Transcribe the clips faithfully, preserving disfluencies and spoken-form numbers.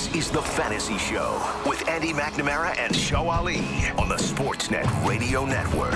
This is The Fantasy Show with Andy McNamara and Show Ali on the Sportsnet Radio Network.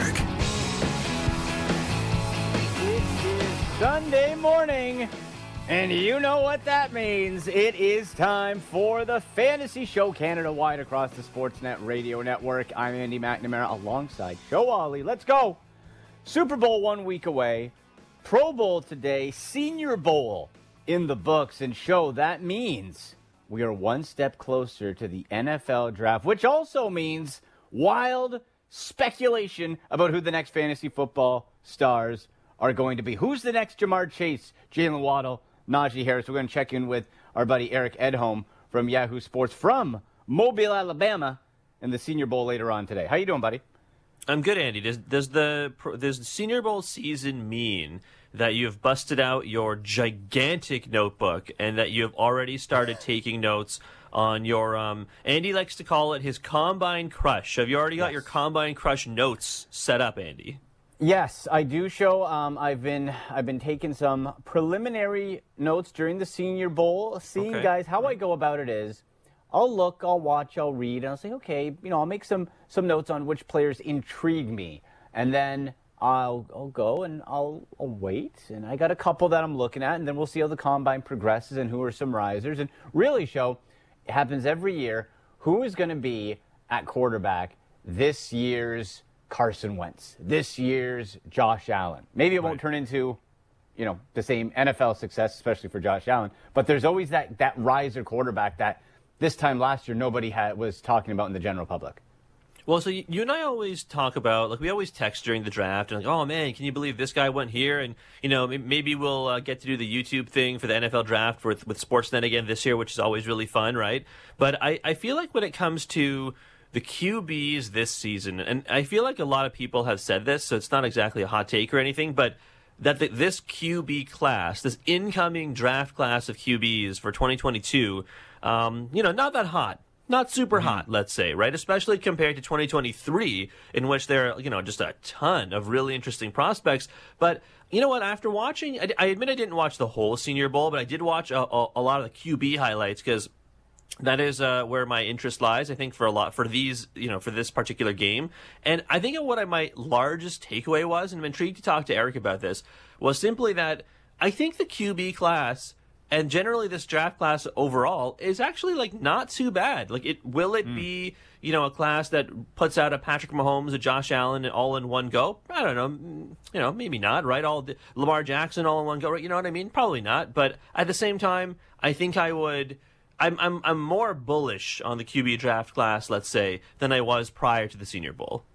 It is Sunday morning, and you know what that means. It is time for The Fantasy Show Canada-wide across the Sportsnet Radio Network. I'm Andy McNamara alongside Show Ali. Let's go. Super Bowl one week away. Pro Bowl today. Senior Bowl in the books. And Show, that means we are one step closer to the N F L draft, which also means wild speculation about who the next fantasy football stars are going to be. Who's the next Jamar Chase, Jalen Waddle, Najee Harris? We're going to check in with our buddy Eric Edholm from Yahoo Sports from Mobile, Alabama, in the Senior Bowl later on today. How you doing, buddy? I'm good, Andy. Does, does the does the Senior Bowl season mean that you have busted out your gigantic notebook and that you have already started taking notes on your, um, Andy likes to call it his Combine Crush. Have you already got yes. your Combine Crush notes set up, Andy? Yes, I do, Show. Um, I've been I've been taking some preliminary notes during the Senior Bowl, seeing, okay. guys, how I go about it is I'll look, I'll watch, I'll read, and I'll say, okay, you know, I'll make some, some notes on which players intrigue me, and then I'll I'll go and I'll, I'll wait, and I got a couple that I'm looking at, and then we'll see how the Combine progresses and who are some risers. And really, Show, it happens every year. Who is going to be at quarterback this year's Carson Wentz, this year's Josh Allen? Maybe it won't right. turn into, you know, the same N F L success, especially for Josh Allen, but there's always that, that riser quarterback that this time last year nobody had, was talking about in the general public. Well, so you and I always talk about, like, we always text during the draft, and like, oh, man, can you believe this guy went here? And, you know, maybe we'll uh, get to do the YouTube thing for the N F L draft with, with Sportsnet again this year, which is always really fun, right? But I, I feel like when it comes to the Q Bs this season, and I feel like a lot of people have said this, so it's not exactly a hot take or anything, but that the, this Q B class, this incoming draft class of Q Bs for twenty twenty-two, um, you know, not that hot. Not super mm-hmm. hot, let's say, right? Especially compared to twenty twenty-three, in which there are, you know, just a ton of really interesting prospects. But you know what? After watching, I, I admit I didn't watch the whole Senior Bowl, but I did watch a, a, a lot of the Q B highlights because that is uh, where my interest lies, I think, for a lot, for these, you know, for this particular game. And I think what I, my largest takeaway was, and I'm intrigued to talk to Eric about this, was simply that I think the Q B class, and generally this draft class overall, is actually, like, not too bad. Like, it will it mm. be, you know, a class that puts out a Patrick Mahomes, a Josh Allen all in one go? I don't know. You know, maybe not, right? All the, Lamar Jackson all in one go, right? You know what I mean? Probably not. But at the same time, I think I would... I'm I'm I'm more bullish on the Q B draft class, let's say, than I was prior to the Senior Bowl.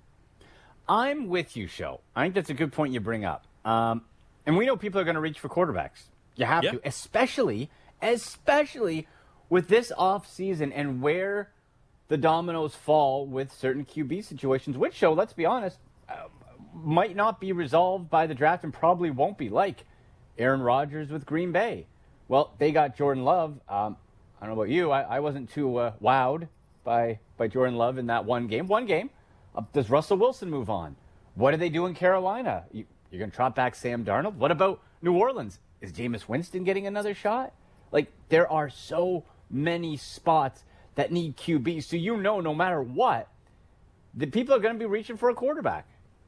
I'm with you, Show. I think that's a good point you bring up. Um, and we know people are going to reach for quarterbacks. You have yeah. to, especially, especially with this offseason and where the dominoes fall with certain Q B situations, which, Show, let's be honest, uh, might not be resolved by the draft and probably won't be, like Aaron Rodgers with Green Bay. Well, they got Jordan Love. Um, I don't know about you. I, I wasn't too uh, wowed by, by Jordan Love in that one game. One game. Uh, does Russell Wilson move on? What do they do in Carolina? You, you're going to trot back Sam Darnold? What about New Orleans? Is Jameis Winston getting another shot? Like, there are so many spots that need Q Bs. So you know no matter what, the people are going to be reaching for a quarterback.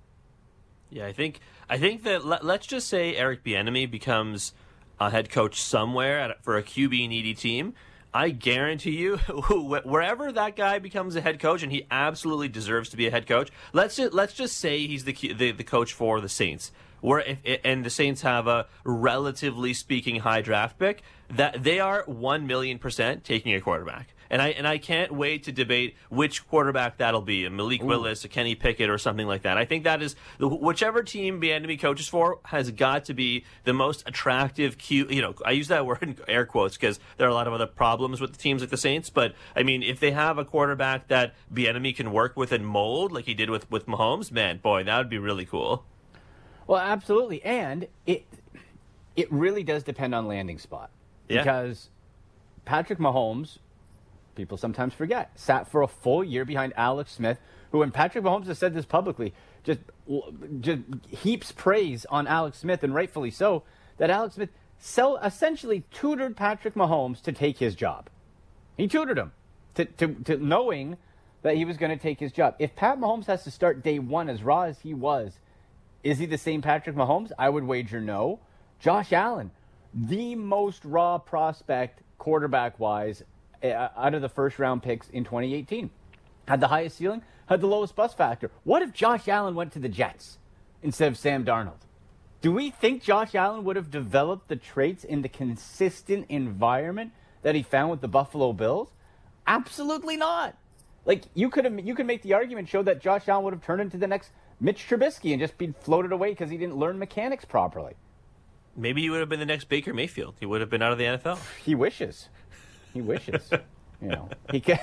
Yeah, I think I think that let, let's just say Eric Bieniemy becomes a head coach somewhere at, for a Q B-needy team. I guarantee you, wherever that guy becomes a head coach, and he absolutely deserves to be a head coach, let's just, let's just say he's the, the the coach for the Saints, where if, and the Saints have a relatively speaking high draft pick, that they are one million percent taking a quarterback. And I and I can't wait to debate which quarterback that'll be, a Malik Ooh. Willis, a Kenny Pickett, or something like that. I think that is, whichever team Bieniemy coaches for has got to be the most attractive, cute, you know, I use that word in air quotes because there are a lot of other problems with the teams like the Saints, but, I mean, if they have a quarterback that Bieniemy can work with and mold, like he did with, with Mahomes, man, boy, that would be really cool. Well, absolutely, and it it really does depend on landing spot. Yeah. Because Patrick Mahomes, people sometimes forget, sat for a full year behind Alex Smith, who, and Patrick Mahomes has said this publicly, just, just heaps praise on Alex Smith, and rightfully so, that Alex Smith so essentially tutored Patrick Mahomes to take his job. He tutored him to, to, to knowing that he was going to take his job. If Pat Mahomes has to start day one as raw as he was, is he the same Patrick Mahomes? I would wager no. Josh Allen, the most raw prospect quarterback-wise uh, out of the first-round picks in twenty eighteen. Had the highest ceiling, had the lowest bust factor. What if Josh Allen went to the Jets instead of Sam Darnold? Do we think Josh Allen would have developed the traits in the consistent environment that he found with the Buffalo Bills? Absolutely not. Like, you could have, you could make the argument show that Josh Allen would have turned into the next Mitch Trubisky and just been floated away because he didn't learn mechanics properly. Maybe he would have been the next Baker Mayfield. He would have been out of the N F L. He wishes. He wishes. you know, he can.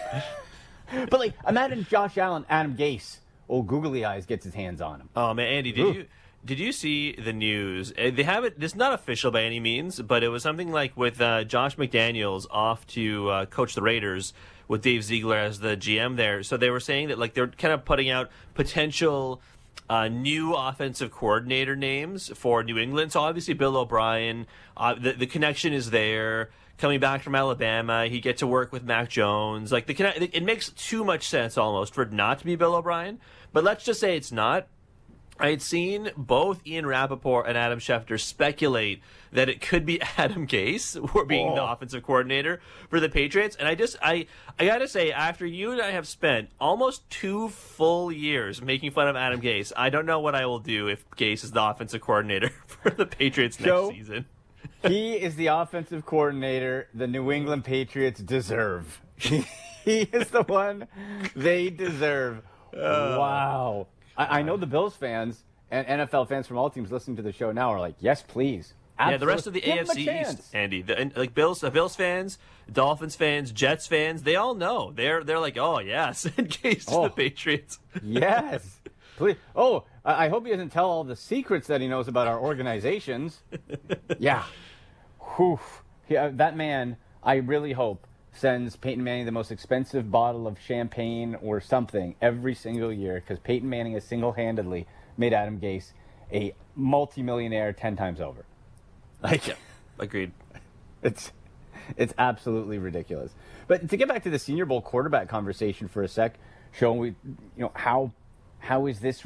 But, like, imagine Josh Allen, Adam Gase, old googly eyes, gets his hands on him. Oh, man, Andy, did Ooh. you did you see the news? They have it. It's not official by any means, but it was something like with uh, Josh McDaniels off to uh, coach the Raiders with Dave Ziegler as the G M there. So they were saying that, like, they're kind of putting out potential uh, new offensive coordinator names for New England. So obviously Bill O'Brien, uh, the, the connection is there. Coming back from Alabama, he get to work with Mac Jones. Like, the it makes too much sense almost for it not to be Bill O'Brien. But let's just say it's not. I had seen both Ian Rappaport and Adam Schefter speculate that it could be Adam Gase for being oh. the offensive coordinator for the Patriots. And I just, I, I got to say, after you and I have spent almost two full years making fun of Adam Gase, I don't know what I will do if Gase is the offensive coordinator for the Patriots next so, season. He is the offensive coordinator the New England Patriots deserve. He is the one they deserve. Uh, wow. I, I know the Bills fans and N F L fans from all teams listening to the show now are like, yes, please. Absolutely. Yeah, the rest of the Give A F C East, Andy, the, like Bills, uh, Bills fans, Dolphins fans, Jets fans, they all know. They're they're like, oh yeah, send Case to oh, the Patriots. Yes, please. Oh, I, I hope he doesn't tell all the secrets that he knows about our organizations. Yeah, Whew. Yeah, that man. I really hope sends Peyton Manning the most expensive bottle of champagne or something every single year because Peyton Manning has single-handedly made Adam Gase a multimillionaire ten times over. Like, yeah, agreed. It's it's absolutely ridiculous. But to get back to the Senior Bowl quarterback conversation for a sec, showing we, you know, how how is this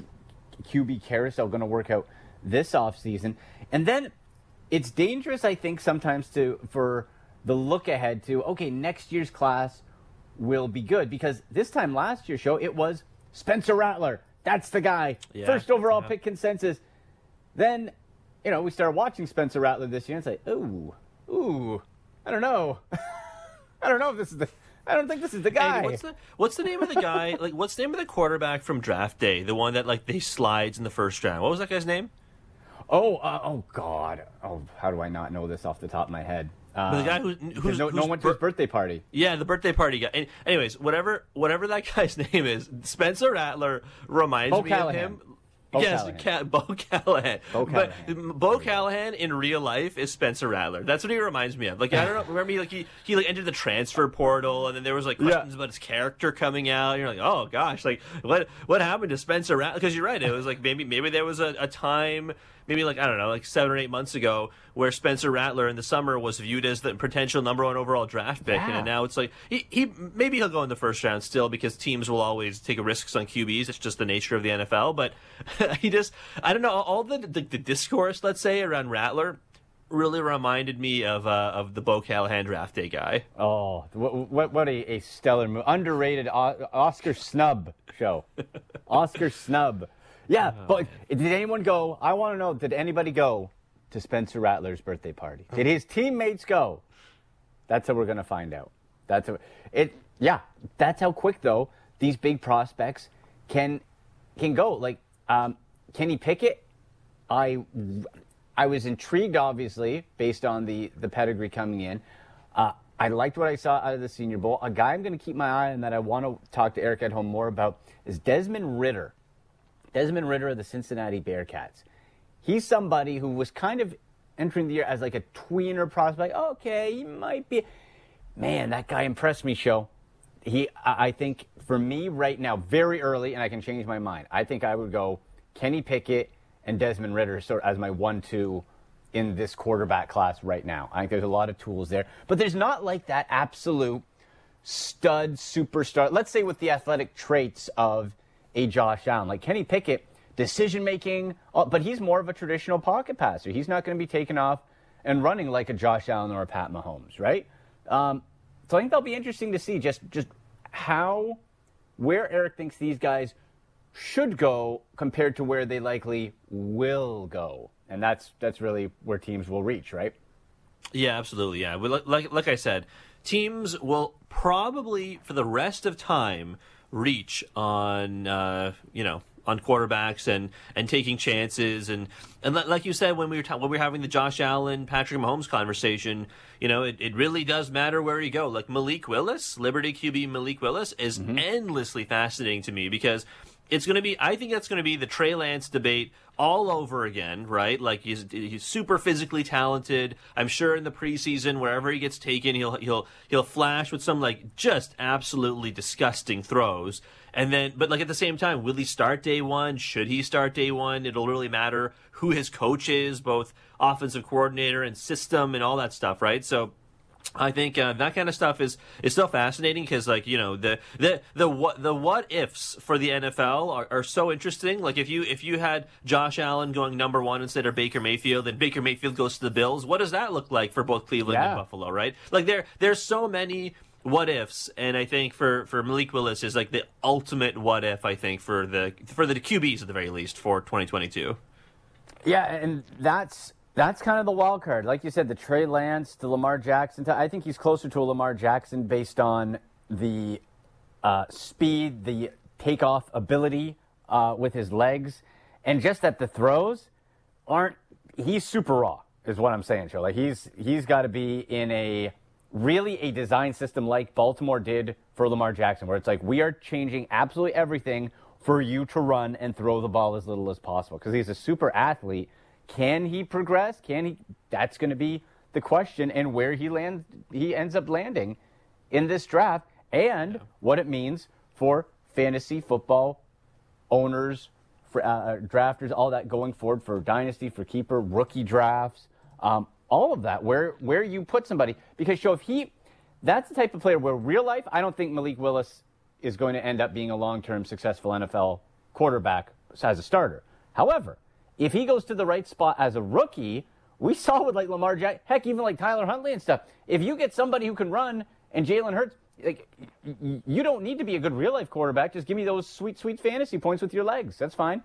Q B carousel going to work out this offseason? And then it's dangerous, I think, sometimes to for the look ahead to, okay, next year's class will be good. Because this time last year's show, it was Spencer Rattler. That's the guy. Yeah, First overall yeah. pick consensus. Then, you know, we started watching Spencer Rattler this year and say, ooh, ooh, I don't know. I don't know if this is the, I don't think this is the guy. Hey, what's the what's the name of the guy? Like, what's the name of the quarterback from draft day? The one that, like, they slides in the first round. What was that guy's name? Oh, uh, oh God. Oh, how do I not know this off the top of my head? Uh, the guy who, who's, no, who's no one went to his birthday party. Yeah, the birthday party guy. And anyways, whatever whatever that guy's name is, Spencer Rattler reminds Bo me Callahan. of him. Bo yes, Callahan. Ca- Bo Callahan. Bo But Callahan. Bo Callahan in real life is Spencer Rattler. That's what he reminds me of. Like, I don't know. Remember, he, like he, he like entered the transfer portal, and then there was like questions yeah. about his character coming out. And you're like, oh gosh, like what what happened to Spencer Rattler? Because you're right. It was like maybe maybe there was a, a time. Maybe like, I don't know, like seven or eight months ago where Spencer Rattler in the summer was viewed as the potential number one overall draft pick. Yeah. And now it's like, he, he maybe he'll go in the first round still because teams will always take risks on Q Bs. It's just the nature of the N F L. But he just, I don't know, all the, the, the discourse, let's say, around Rattler really reminded me of uh, of the Bo Callahan draft day guy. Oh, what what, what a, a stellar move. Underrated o- Oscar snub show. Oscar snub. Yeah, oh, but man. Did anyone go? I want to know, did anybody go to Spencer Rattler's birthday party? Did his teammates go? That's how we're going to find out. That's how, it. Yeah, that's how quick, though, these big prospects can can go. Like, um, Kenny Pickett, I I was intrigued, obviously, based on the, the pedigree coming in. Uh, I liked what I saw out of the Senior Bowl. A guy I'm going to keep my eye on that I want to talk to Eric at home more about is Desmond Ridder. Desmond Ridder of the Cincinnati Bearcats. He's somebody who was kind of entering the year as like a tweener prospect. Okay, he might be. Man, that guy impressed me, Show. He, I think, for me right now, very early, and I can change my mind, I think I would go Kenny Pickett and Desmond Ridder sort of as my one two in this quarterback class right now. I think there's a lot of tools there. But there's not like that absolute stud superstar, let's say with the athletic traits of a Josh Allen. Like Kenny Pickett, decision-making, but he's more of a traditional pocket passer. He's not going to be taking off and running like a Josh Allen or a Pat Mahomes, right? Um, so I think that'll be interesting to see just, just how, where Eric thinks these guys should go compared to where they likely will go. And that's that's really where teams will reach, right? Yeah, absolutely. Yeah, well, like like I said, teams will probably for the rest of time reach on uh, you know on quarterbacks and, and taking chances and and like you said when we were ta- when we were having the Josh Allen Patrick Mahomes conversation, you know it, it really does matter where you go. Like Malik Willis, Liberty Q B Malik Willis is mm-hmm. endlessly fascinating to me because it's going to be, I think that's going to be the Trey Lance debate all over again, right? Like he's he's super physically talented. I'm sure in the preseason, wherever he gets taken, he'll he'll he'll flash with some like just absolutely disgusting throws. And then, but like at the same time, will he start day one? Should he start day one? It'll really matter who his coach is, both offensive coordinator and system and all that stuff, right? So I think uh, that kind of stuff is, is still fascinating because, like, you know, the the the what the what ifs for the N F L are, are so interesting. Like, if you if you had Josh Allen going number one instead of Baker Mayfield, and Baker Mayfield goes to the Bills, what does that look like for both Cleveland yeah. and Buffalo, right? Like, there there's so many what ifs, and I think for, for Malik Willis is like the ultimate what if. I think for the for the Q Bs at the very least for twenty twenty-two. Yeah, and that's. That's kind of the wild card. Like you said, the Trey Lance, the Lamar Jackson. I think he's closer to a Lamar Jackson based on the uh, speed, the takeoff ability uh, with his legs, and just that the throws aren't. He's super raw, is what I'm saying, Joe. Like he's he's got to be in a really a design system like Baltimore did for Lamar Jackson, where it's like we are changing absolutely everything for you to run and throw the ball as little as possible because he's a super athlete. Can he progress? Can he? That's going to be the question, and where he lands, he ends up landing in this draft, and what it means for fantasy football owners, for uh, drafters, all that going forward for dynasty, for keeper, rookie drafts, um, all of that. Where where you put somebody, because Joe, if he, that's the type of player where real life, I don't think Malik Willis is going to end up being a long-term successful N F L quarterback as a starter. However, if he goes to the right spot as a rookie, we saw with like Lamar Jackson, heck, even like Tyler Huntley and stuff. If you get somebody who can run and Jalen Hurts, like you don't need to be a good real life quarterback. Just give me those sweet, sweet fantasy points with your legs. That's fine.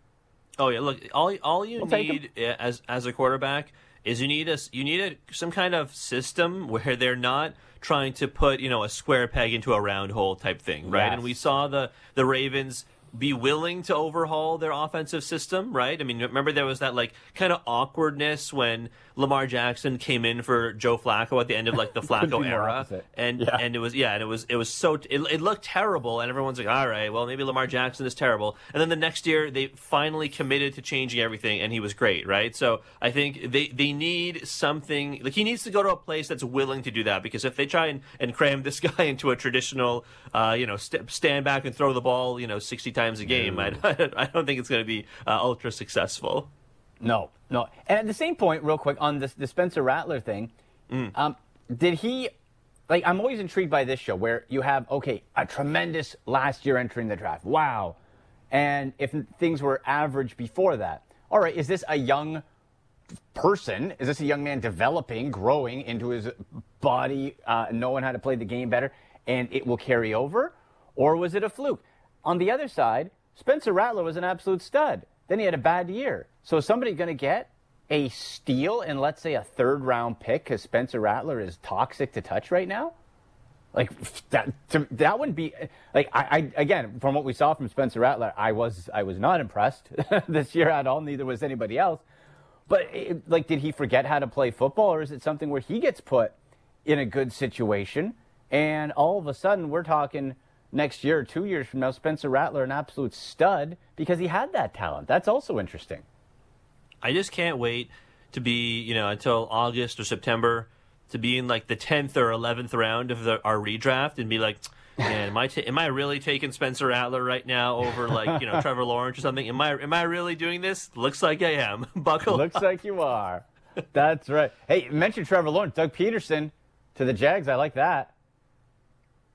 Oh yeah, look, all all you we'll need as as a quarterback is you need a you need a, some kind of system where they're not trying to put you know a square peg into a round hole type thing, right? Yes. And we saw the the Ravens be willing to overhaul their offensive system, right? I mean, remember there was that like kind of awkwardness when Lamar Jackson came in for Joe Flacco at the end of like the Flacco era, and yeah. and it was yeah, and it was it was so it, it looked terrible, and everyone's like, all right, well maybe Lamar Jackson is terrible, and then the next year they finally committed to changing everything, and he was great, right? So I think they they need something like he needs to go to a place that's willing to do that, because if they try and, and cram this guy into a traditional, uh, you know, st- stand back and throw the ball, you know, sixty times a game, I, I don't think it's going to be uh, ultra successful. No, no. And at the same point, real quick, on this, the Spencer Rattler thing, mm. um, did he, like, I'm always intrigued by this show where you have, okay, a tremendous last year entering the draft. Wow. And if things were average before that, all right, is this a young person? Is this a young man developing, growing into his body, uh, knowing how to play the game better, and it will carry over? Or was it a fluke? On the other side, Spencer Rattler was an absolute stud. Then he had a bad year. So is somebody going to get a steal and let's say a third round pick because Spencer Rattler is toxic to touch right now? Like that, to, that wouldn't be like I, I again from what we saw from Spencer Rattler, I was I was not impressed this year at all. Neither was anybody else. But it, like, did he forget how to play football, or is it something where he gets put in a good situation and all of a sudden we're talking next year or two years from now, Spencer Rattler, an absolute stud because he had that talent? That's also interesting. I just can't wait to be, you know, until August or September to be in like the tenth or eleventh round of the, our redraft and be like, man, am I ta- am I really taking Spencer Rattler right now over like, you know, Trevor Lawrence or something? Am I am I really doing this? Looks like I am. Buckle Looks up. like you are. That's right. Hey, you mentioned Trevor Lawrence, Doug Peterson to the Jags. I like that.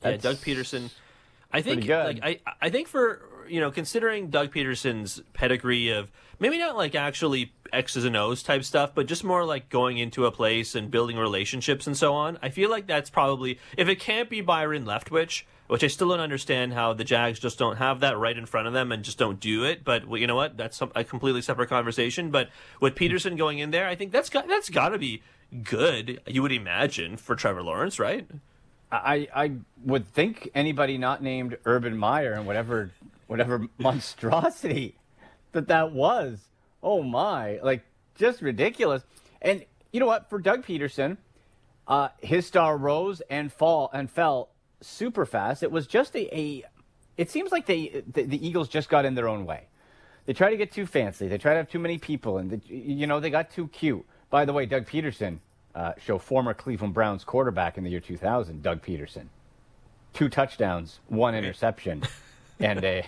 Yeah, Doug Peterson. I think good. like I I think for you know considering Doug Peterson's pedigree of maybe not like actually X's and O's type stuff, but just more like going into a place and building relationships and so on. I feel like that's probably if it can't be Byron Leftwich, which I still don't understand how the Jags just don't have that right in front of them and just don't do it. But well, you know what? That's a completely separate conversation. But with Peterson going in there, I think that's got that's got to be good. You would imagine for Trevor Lawrence, right? I, I would think anybody not named Urban Meyer and whatever whatever monstrosity that that was. Oh my, like just ridiculous. And you know what? For Doug Peterson, uh, his star rose and fall and fell super fast. It was just a, a it seems like they the, the Eagles just got in their own way. They try to get too fancy. They try to have too many people, and they, you know they got too cute. By the way, Doug Peterson. Uh, show former Cleveland Browns quarterback in the year two thousand, Doug Peterson. Two touchdowns, one interception, and a...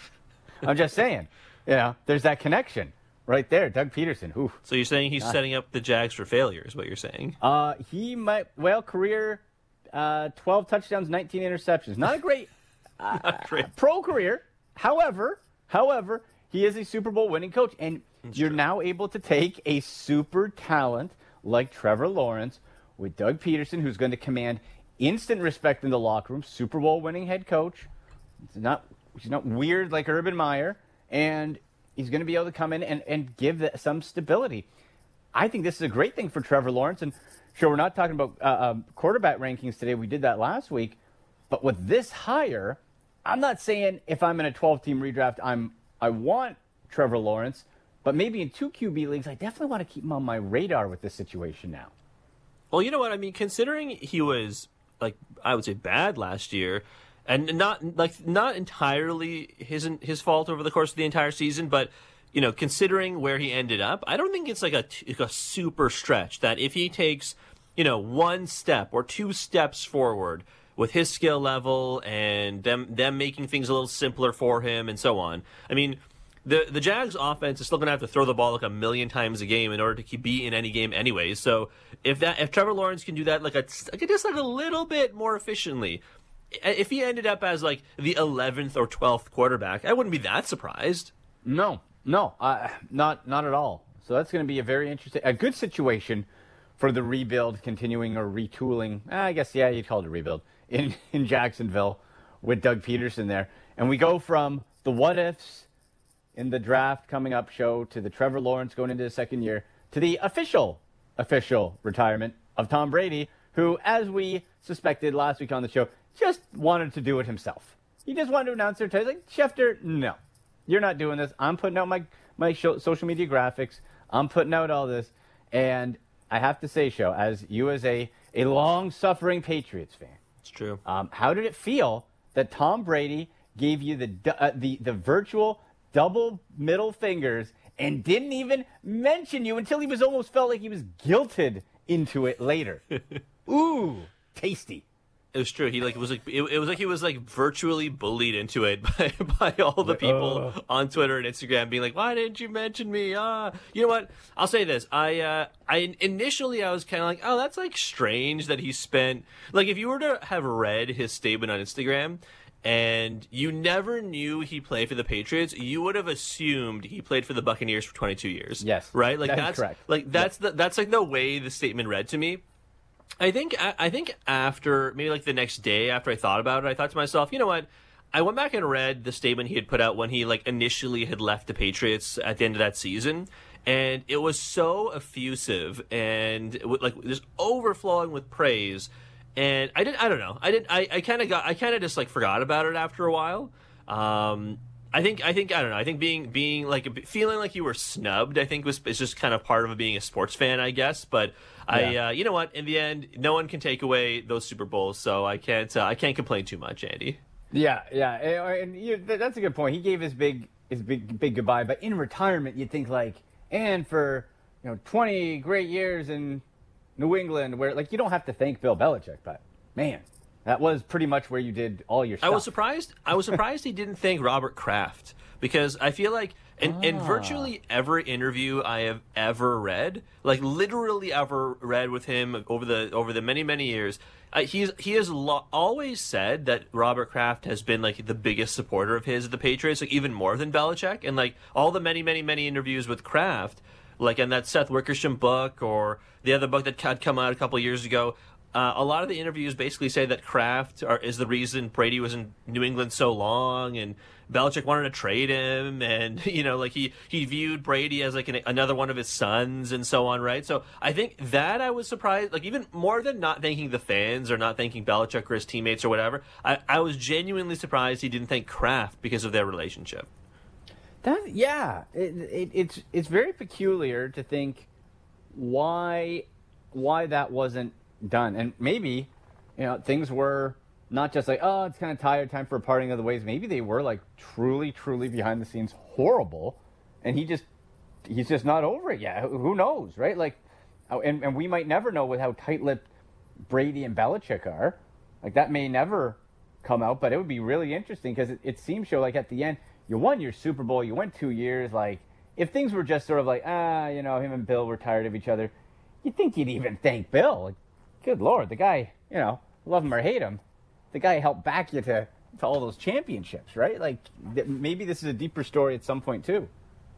I'm just saying, you know, there's that connection right there, Doug Peterson. Ooh. So you're saying he's uh, setting up the Jags for failure is what you're saying? Uh, he might, well, career, uh, twelve touchdowns, nineteen interceptions. Not a great, uh, Not great. pro career. However, however, he is a Super Bowl winning coach, and That's you're true. now able to take a super talent like Trevor Lawrence with Doug Peterson, who's going to command instant respect in the locker room, Super Bowl winning head coach. He's not, he's not weird like Urban Meyer, and he's going to be able to come in and, and give the, some stability. I think this is a great thing for Trevor Lawrence. And sure, we're not talking about uh, um, quarterback rankings today. We did that last week. But with this higher, I'm not saying if I'm in a twelve-team redraft, I'm I want Trevor Lawrence. But maybe in two Q B leagues, I definitely want to keep him on my radar with this situation now. Well, you know what? I mean, considering he was, like, I would say bad last year, and not like not entirely his his fault over the course of the entire season, but, you know, considering where he ended up, I don't think it's like a, like a super stretch that if he takes, you know, one step or two steps forward with his skill level and them them making things a little simpler for him and so on. I mean, The the Jags offense is still going to have to throw the ball like a million times a game in order to keep, be in any game anyways. So if that if Trevor Lawrence can do that like a like just like a little bit more efficiently, if he ended up as like the eleventh or twelfth quarterback, I wouldn't be that surprised. No, no, uh, not not at all. So that's going to be a very interesting, a good situation for the rebuild, continuing or retooling. I guess yeah, you'd call it a rebuild in in Jacksonville with Doug Peterson there, and we go from the what ifs in the draft coming up show to the Trevor Lawrence going into the second year to the official, official retirement of Tom Brady, who, as we suspected last week on the show, just wanted to do it himself. He just wanted to announce their title. Like, Schefter, no, you're not doing this. I'm putting out my, my show, social media graphics. I'm putting out all this. And I have to say, Show, as you as a, a long-suffering Patriots fan. It's true. Um, how did it feel that Tom Brady gave you the uh, the the virtual double middle fingers and didn't even mention you until he was almost felt like he was guilted into it later? Ooh, tasty. It was true. He like it was like it, it was like he was like virtually bullied into it by, by all the people uh. on Twitter and Instagram being like, "Why didn't you mention me?" Ah, you know what? I'll say this. I uh, I initially I was kind of like, "Oh, that's like strange that he spent like if you were to have read his statement on Instagram." And you never knew he played for the Patriots, you would have assumed he played for the Buccaneers for twenty-two years. Yes, right. Like that that's is correct. Like that's yes. the that's like the way the statement read to me. I think I, I think after maybe like the next day after I thought about it, I thought to myself, you know what? I went back and read the statement he had put out when he like initially had left the Patriots at the end of that season, and it was so effusive and it was, like just overflowing with praise. And I didn't. I don't know. I didn't. I, I kind of got. I kind of just like forgot about it after a while. Um, I think. I think. I don't know. I think being being like feeling like you were snubbed. I think was is just kind of part of being a sports fan, I guess. But I, yeah. uh, you know what? In the end, no one can take away those Super Bowls, so I can't. Uh, I can't complain too much, Andy. Yeah, yeah, and, and you, that's a good point. He gave his big his big big goodbye, but in retirement, you'd think like, and for you know twenty great years in New England, where like you don't have to thank Bill Belichick, but man, that was pretty much where you did all your stuff. I was surprised. I was surprised he didn't thank Robert Kraft because I feel like And, ah. and virtually every interview I have ever read, like literally ever read with him over the over the many many years, uh, he's he has lo- always said that Robert Kraft has been like the biggest supporter of his of the Patriots, like even more than Belichick. And like all the many many many interviews with Kraft, like in that Seth Wickersham book or the other book that had come out a couple of years ago. Uh, a lot of the interviews basically say that Kraft are, is the reason Brady was in New England so long, and Belichick wanted to trade him, and you know, like he, he viewed Brady as like an, another one of his sons, and so on, right? So I think that I was surprised, like even more than not thanking the fans or not thanking Belichick or his teammates or whatever. I, I was genuinely surprised he didn't thank Kraft because of their relationship. That yeah, it, it, it's it's very peculiar to think why why that wasn't done. And maybe, you know, things were not just like, oh, it's kind of tired, time for a parting of the ways. Maybe they were like truly, truly behind the scenes horrible, and he just he's just not over it yet. Who knows, right? Like, and and we might never know with how tight-lipped Brady and Belichick are. Like that may never come out, but it would be really interesting because it, it seems so. Like at the end, you won your Super Bowl, you went two years. Like if things were just sort of like, ah, you know, him and Bill were tired of each other, you'd think he'd even thank Bill. Like, good Lord, the guy, you know, love him or hate him, the guy helped back you to, to all those championships, right? Like, th- maybe this is a deeper story at some point, too.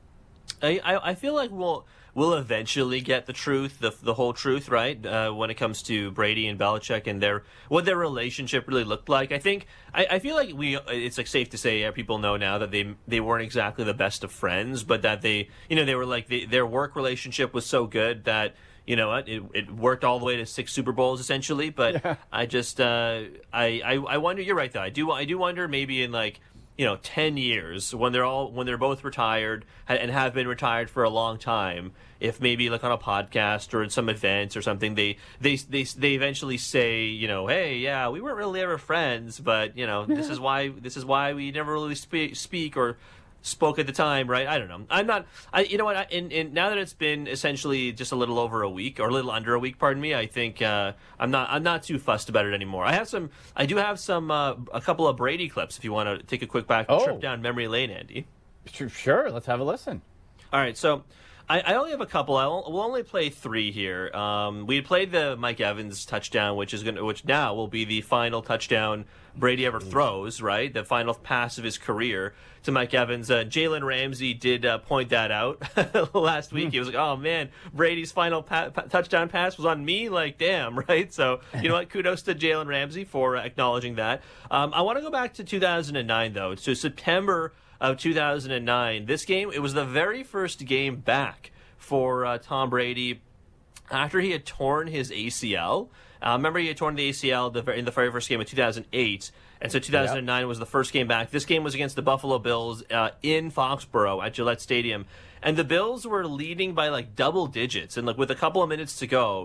I, I, I feel like we'll we'll eventually get the truth, the the whole truth, right? Uh, when it comes to Brady and Belichick and their what their relationship really looked like. I think I, I feel like we it's like safe to say yeah, people know now that they they weren't exactly the best of friends, but that they you know they were like they, their work relationship was so good that. You know what? It, it worked all the way to six Super Bowls essentially, but yeah. I just uh, I, I I wonder. You're right though. I do I do wonder maybe in like you know ten years when they're all when they're both retired and have been retired for a long time, if maybe like on a podcast or in some events or something, they they they they eventually say you know hey yeah we weren't really ever friends, but you know this is why this is why we never really speak, speak or. spoke at the time, right? I don't know. I'm not. I you know what? I, in, in now that it's been essentially just a little over a week or a little under a week, pardon me. I think uh, I'm not. I'm not too fussed about it anymore. I have some. I do have some. Uh, a couple of Brady clips. If you want to take a quick back oh. trip down memory lane, Andy. Sure. Let's have a listen. All right. So. I, I only have a couple. I will we'll only play three here. Um, we played the Mike Evans touchdown, which is going which now will be the final touchdown Brady ever throws, right? The final pass of his career to Mike Evans. Uh, Jalen Ramsey did uh, point that out last week. He was like, "Oh man, Brady's final pa- pa- touchdown pass was on me." Like, damn, right? So you know what? Kudos to Jalen Ramsey for uh, acknowledging that. Um, I want to go back to two thousand nine though. So September. Of two thousand nine. This game, it was the very first game back for uh, Tom Brady after he had torn his A C L. Uh, remember, he had torn the A C L the, in the very first game of two thousand eight, and so two thousand nine yep. was the first game back. This game was against the Buffalo Bills uh, in Foxborough at Gillette Stadium, and the Bills were leading by like double digits, and like with a couple of minutes to go.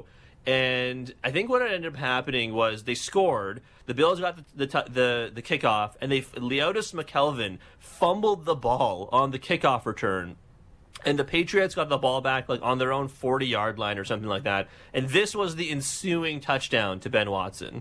And I think what ended up happening was they scored. The Bills got the the the, the kickoff, and they Leotis McKelvin fumbled the ball on the kickoff return, and the Patriots got the ball back like on their own forty-yard line or something like that. And this was the ensuing touchdown to Ben Watson.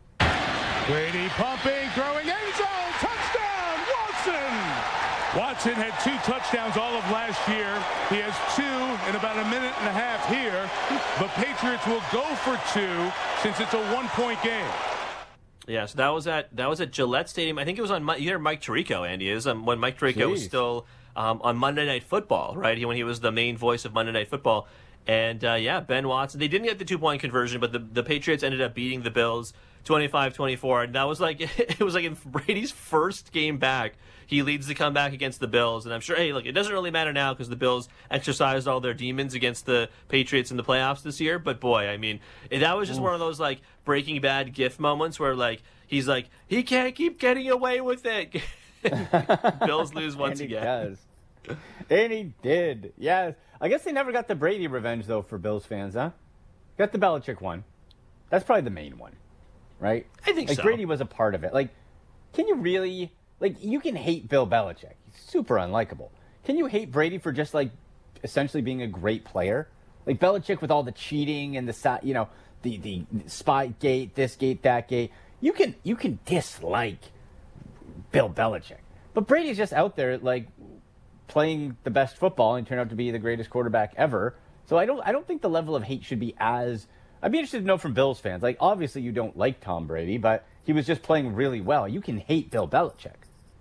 Brady pumping, throwing end zone, touchdown, Watson! Watson had two touchdowns all of last year. He has two in about a minute and a half here. The Patriots will go for two since it's a one-point game. Yeah, so that was at that was at Gillette Stadium. I think it was on either Mike Tirico, Andy, is um, when Mike Tirico Jeez. was still um, on Monday Night Football, right? When he was the main voice of Monday Night Football. And, uh, yeah, Ben Watson. They didn't get the two-point conversion, but the, the Patriots ended up beating the Bills twenty-five twenty-four. And that was like, it was like in Brady's first game back, he leads the comeback against the Bills. And I'm sure, hey, look, it doesn't really matter now because the Bills exercised all their demons against the Patriots in the playoffs this year. But, boy, I mean, that was just Oof. one of those, like, Breaking Bad gif moments where, like, he's like, he can't keep getting away with it. Bills lose once and he again. Does. And he did. Yes. I guess they never got the Brady revenge, though, for Bills fans, huh? Got the Belichick one. That's probably the main one, right? I think like, so. Brady was a part of it. Like, can you really... Like, you can hate Bill Belichick. He's super unlikable. Can you hate Brady for just, like, essentially being a great player? Like, Belichick with all the cheating and the, you know, the, the spy gate, this gate, that gate. You can, you can dislike Bill Belichick. But Brady's just out there, like... playing the best football and turned out to be the greatest quarterback ever. So I don't I don't think the level of hate should be as... I'd be interested to know from Bills fans. Like, obviously you don't like Tom Brady, but he was just playing really well. You can hate Bill Belichick.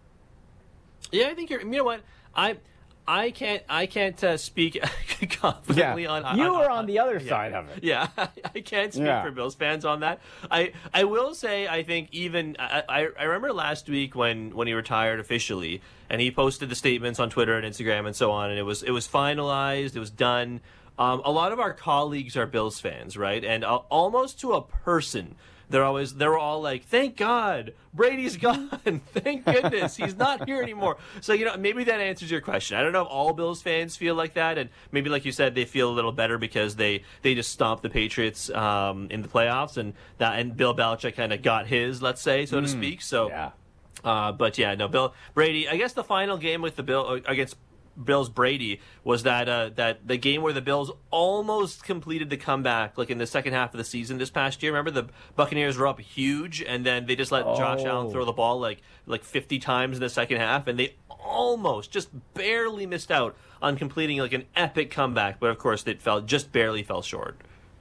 Yeah, I think you're... You know what? I... I can't. I can't uh, speak confidently yeah. on. You on, were on, on the other yeah, side of it. Yeah, I can't speak yeah. for Bills fans on that. I I will say I think even I, I I remember last week when when he retired officially and he posted the statements on Twitter and Instagram and so on, and it was it was finalized. It was done. Um, a lot of our colleagues are Bills fans, right? And uh, almost to a person. They're always, they're all like, thank God, Brady's gone. Thank goodness, he's not here anymore. So, you know, maybe that answers your question. I don't know if all Bills fans feel like that. And maybe, like you said, they feel a little better because they, they just stomped the Patriots um, in the playoffs. And that, and Bill Belichick kind of got his, let's say, so mm, to speak. So, yeah. Uh, but yeah, no, Bill Brady, I guess the final game with the Bill against Bills Brady was that uh, that the game where the Bills almost completed the comeback, like in the second half of the season this past year. Remember, the Buccaneers were up huge, and then they just let oh. Josh Allen throw the ball like like fifty times in the second half, and they almost, just barely missed out on completing like an epic comeback. But of course, it fell just barely fell short.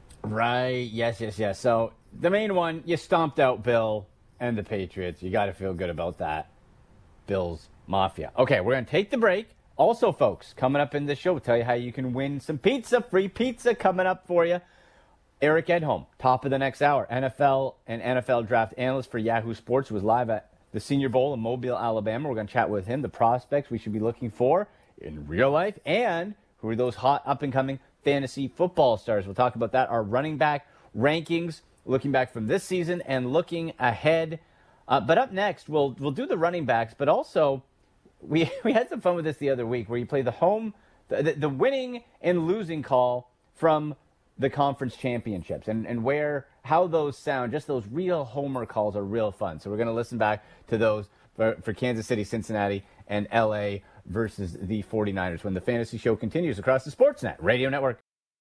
Right? Yes, yes, yes. So the main one, you stomped out Bill and the Patriots. You got to feel good about that, Bills Mafia. Okay, we're gonna take the break. Also, folks, coming up in this show, we'll tell you how you can win some pizza. Free pizza coming up for you. Eric Edholm, top of the next hour. N F L and N F L draft analyst for Yahoo Sports, was live at the Senior Bowl in Mobile, Alabama. We're going to chat with him, the prospects we should be looking for in real life, and who are those hot up-and-coming fantasy football stars. We'll talk about that, our running back rankings, looking back from this season and looking ahead. Uh, but up next, we'll we'll do the running backs, but also... We we had some fun with this the other week where you play the home, the, the winning and losing call from the conference championships and, and where, how those sound, just those real homer calls are real fun. So we're going to listen back to those for, for Kansas City, Cincinnati, and L A versus the forty-niners when the fantasy show continues across the Sportsnet Radio Network.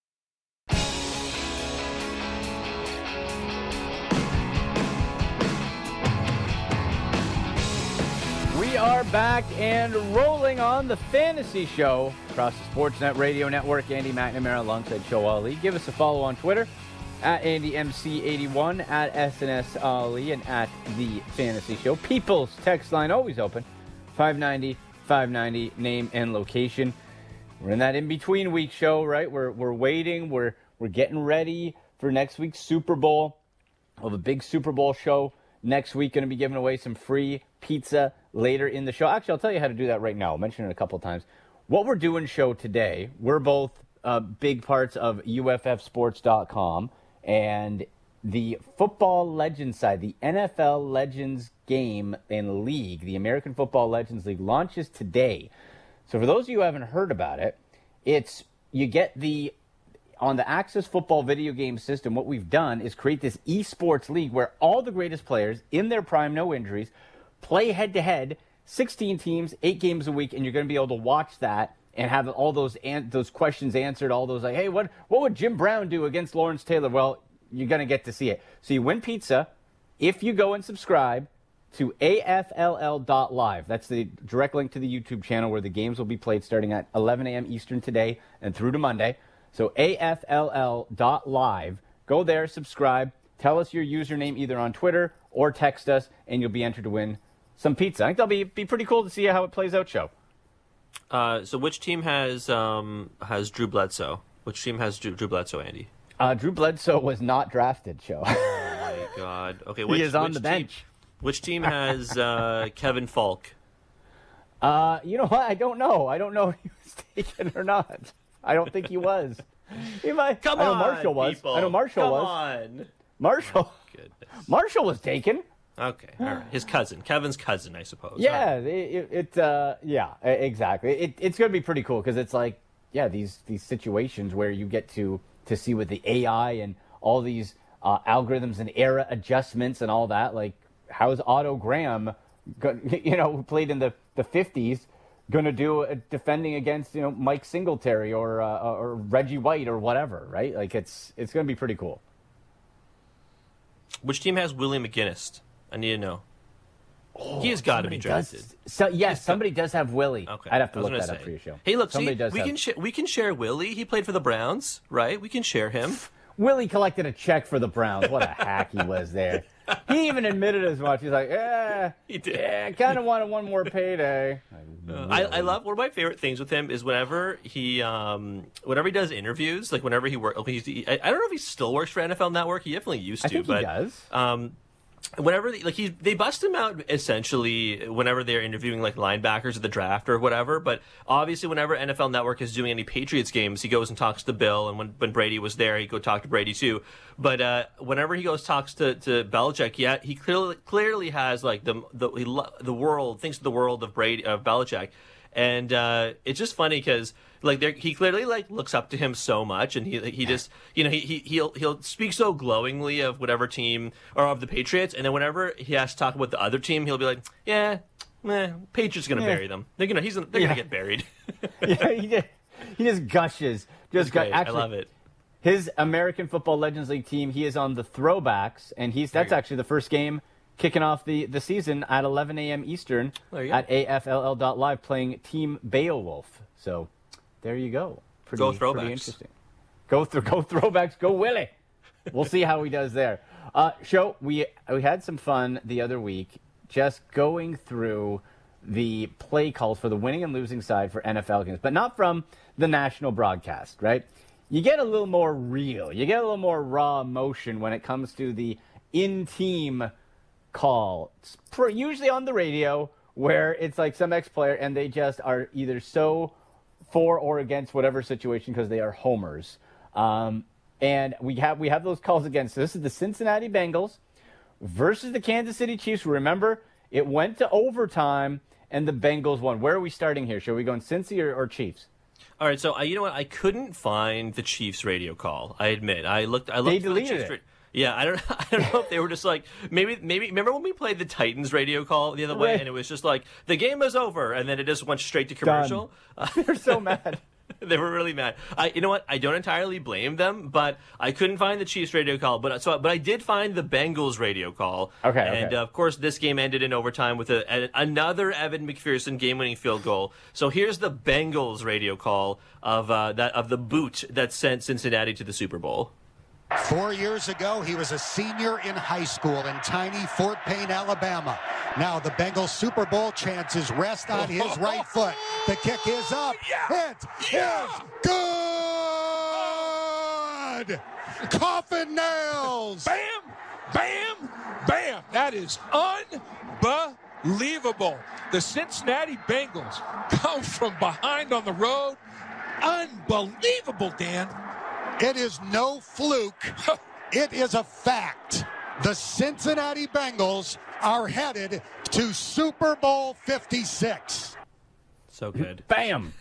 We are back and rolling on the fantasy show across the Sportsnet Radio Network. Andy McNamara alongside Show Ali. Give us a follow on Twitter at Andy M C eighty-one, at S N S Ali, and at The Fantasy Show. People's text line always open, five ninety, five ninety, name and location. We're in that in-between week show, right? We're we're waiting. We're we're getting ready for next week's Super Bowl. We'll have a big Super Bowl show next week. Going to be giving away some free pizza later in the show. Actually, I'll tell you how to do that right now. I'll mention it a couple times. What we're doing show today, we're both uh, big parts of U F F sports dot com and the Football Legends side, the N F L Legends game and league, the American Football Legends League, launches today. So for those of you who haven't heard about it, it's you get the on the Access Football video game system. What we've done is create this esports league where all the greatest players in their prime, no injuries, play head-to-head, sixteen teams, eight games a week, and you're going to be able to watch that and have all those an- those questions answered, all those like, hey, what what would Jim Brown do against Lawrence Taylor? Well, you're going to get to see it. So you win pizza if you go and subscribe to A F L L dot live. That's the direct link to the YouTube channel where the games will be played starting at eleven a.m. Eastern today and through to Monday. So A F L L dot live. Go there, subscribe, tell us your username either on Twitter or text us, and you'll be entered to win some pizza. I think that'll be be pretty cool to see how it plays out, Show. Uh, so which team has um, has Drew Bledsoe? Which team has Drew, Drew Bledsoe, Andy? Uh, Drew Bledsoe was not drafted, Show. Oh, my God. Okay, which, he is on which the team, bench. Which team has uh, Kevin Falk? Uh, you know what? I don't know. I don't know if he was taken or not. I don't think he was. He might. Come I know on, Marshall was. people. I know Marshall Come was. on. Marshall. Goodness. Marshall was taken. Okay, all right. His cousin, Kevin's cousin, I suppose. Yeah, it, it, it uh, yeah, exactly. It, it's going to be pretty cool because it's like, yeah, these these situations where you get to to see with the A I and all these uh, algorithms and era adjustments and all that. Like, how's Otto Graham, you know, who played in the the fifties, going to do uh, defending against, you know, Mike Singletary or uh, or Reggie White or whatever, right? Like, it's it's going to be pretty cool. Which team has Willie McGinnis? I need to know. he has got to be drafted. Does, so yes, somebody does have Willie. Okay. I'd have to I was look gonna that up say. for your show. Hey, look, somebody see, does we have... can sh- we can share Willie. He played for the Browns, right? We can share him. Willie collected a check for the Browns. What a hack he was there. He even admitted as much. He's like, yeah, He did. yeah, I kind of wanted one more payday. Uh, I, I love one of my favorite things with him is whenever he um whenever he does interviews, like whenever he works. He's, he, I, I don't know if he still works for N F L Network. He definitely used to. I think but, he does. Um, whenever they, like he they bust him out essentially whenever they're interviewing like linebackers at the draft or whatever. But obviously, whenever N F L Network is doing any Patriots games, he goes and talks to Bill. And when, when Brady was there, he go talk to Brady too. But uh, whenever he goes talks to to Belichick, yeah, he clearly clearly has like the the he lo- the world thinks of the world of Brady of Belichick. And uh, it's just funny because like he clearly like looks up to him so much, and he he just you know he, he he'll he'll speak so glowingly of whatever team or of the Patriots, and then whenever he has to talk about the other team, he'll be like, yeah, eh, Patriots gonna Yeah. bury them. They're gonna he's they're Yeah. gonna get buried. Yeah, he just, he just gushes. Just gu- Great. actually, I love it. His American Football Legends League team, he is on the throwbacks, and he's that's There you go. actually the first game kicking off the, the season at eleven a.m. Eastern There you go. at A F L L dot live playing Team Beowulf. So there you go. Pretty, Go throwbacks. Pretty interesting. Go, th- go throwbacks. Go Willie. We'll see how he does there. Uh, show, we, we had some fun the other week just going through the play calls for the winning and losing side for N F L games, but not from the national broadcast, right? You get a little more real. You get a little more raw emotion when it comes to the in-team call. It's pr- usually on the radio where it's like some ex-player and they just are either so for or against whatever situation because they are homers. Um, and we have we have those calls against. This is the Cincinnati Bengals versus the Kansas City Chiefs. Remember, it went to overtime and the Bengals won. Where are we starting here? Should we go in Cincy or, or Chiefs? All right, so uh, you know what? I couldn't find the Chiefs radio call. I admit, I looked. I looked They for the deleted Chiefs it. ra- Yeah, I don't. I don't know if they were just like maybe. Maybe remember when we played the Titans radio call the other way, Right. and it was just like the game is over, and then it just went straight to commercial. Uh, They're so mad. they were really mad. I, you know what? I don't entirely blame them, but I couldn't find the Chiefs radio call. But so, but I did find the Bengals radio call. Okay, And okay. uh, of course, this game ended in overtime with a, a, another Evan McPherson game-winning field goal. So here's the Bengals radio call of uh, that of the boot that sent Cincinnati to the Super Bowl. Four years ago, he was a senior in high school in tiny Fort Payne, Alabama. Now the Bengals Super Bowl chances rest on his right foot. The kick is up. It is good. Coffin nails. Bam, bam, bam. That is unbelievable. The Cincinnati Bengals come from behind on the road. Unbelievable, Dan. It is no fluke. It is a fact. The Cincinnati Bengals are headed to Super Bowl fifty-six. So good. Bam.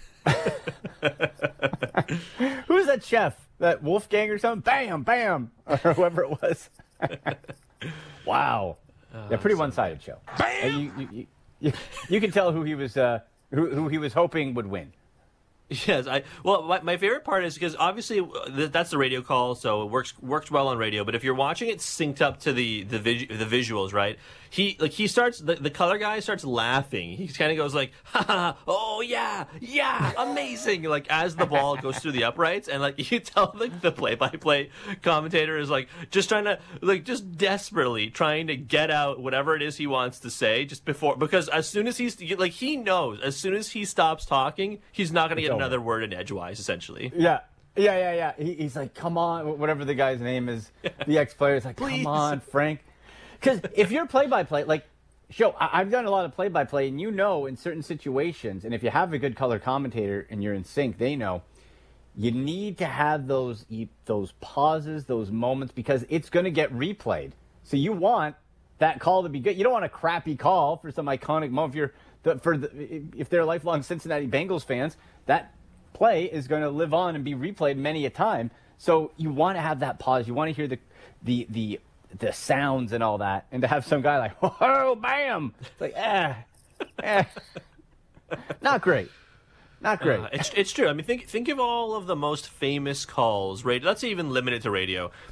Who's that chef? That Wolfgang or something? Bam, bam. Or whoever it was. Wow. Yeah, pretty one-sided show. Bam! And you, you, you, you, you can tell who he was uh, who, who he was hoping would win. Yes, I well, my, my favorite part is because obviously th- that's the radio call, so it works works well on radio. But if you're watching it synced up to the the, vis- the visuals, right? He like he starts the, the color guy starts laughing. He kind of goes like, ha, ha, "Oh yeah, yeah, amazing!" Like as the ball goes through the uprights, and like you tell like the play by play commentator is like just trying to like just desperately trying to get out whatever it is he wants to say just before because as soon as he's like he knows as soon as he stops talking, he's not going to get over. another word in edgewise, essentially. Yeah. Yeah, yeah, yeah. He, he's like, come on, whatever the guy's name is. The ex-player is like, Please. come on, Frank. Because if you're play-by-play, like, show, I- I've done a lot of play-by-play, and you know in certain situations, and if you have a good color commentator and you're in sync, they know, you need to have those those pauses, those moments, because it's going to get replayed. So you want that call to be good. You don't want a crappy call for some iconic moment. If you're the, for the, if they're lifelong Cincinnati Bengals fans, that play is going to live on and be replayed many a time. So you want to have that pause. You want to hear the the the the sounds and all that, and to have some guy like, oh, bam, it's like, eh, eh. Not great. Not great. Uh, it's it's true. I mean, think think of all of the most famous calls. Radio. Let's even limit it to radio.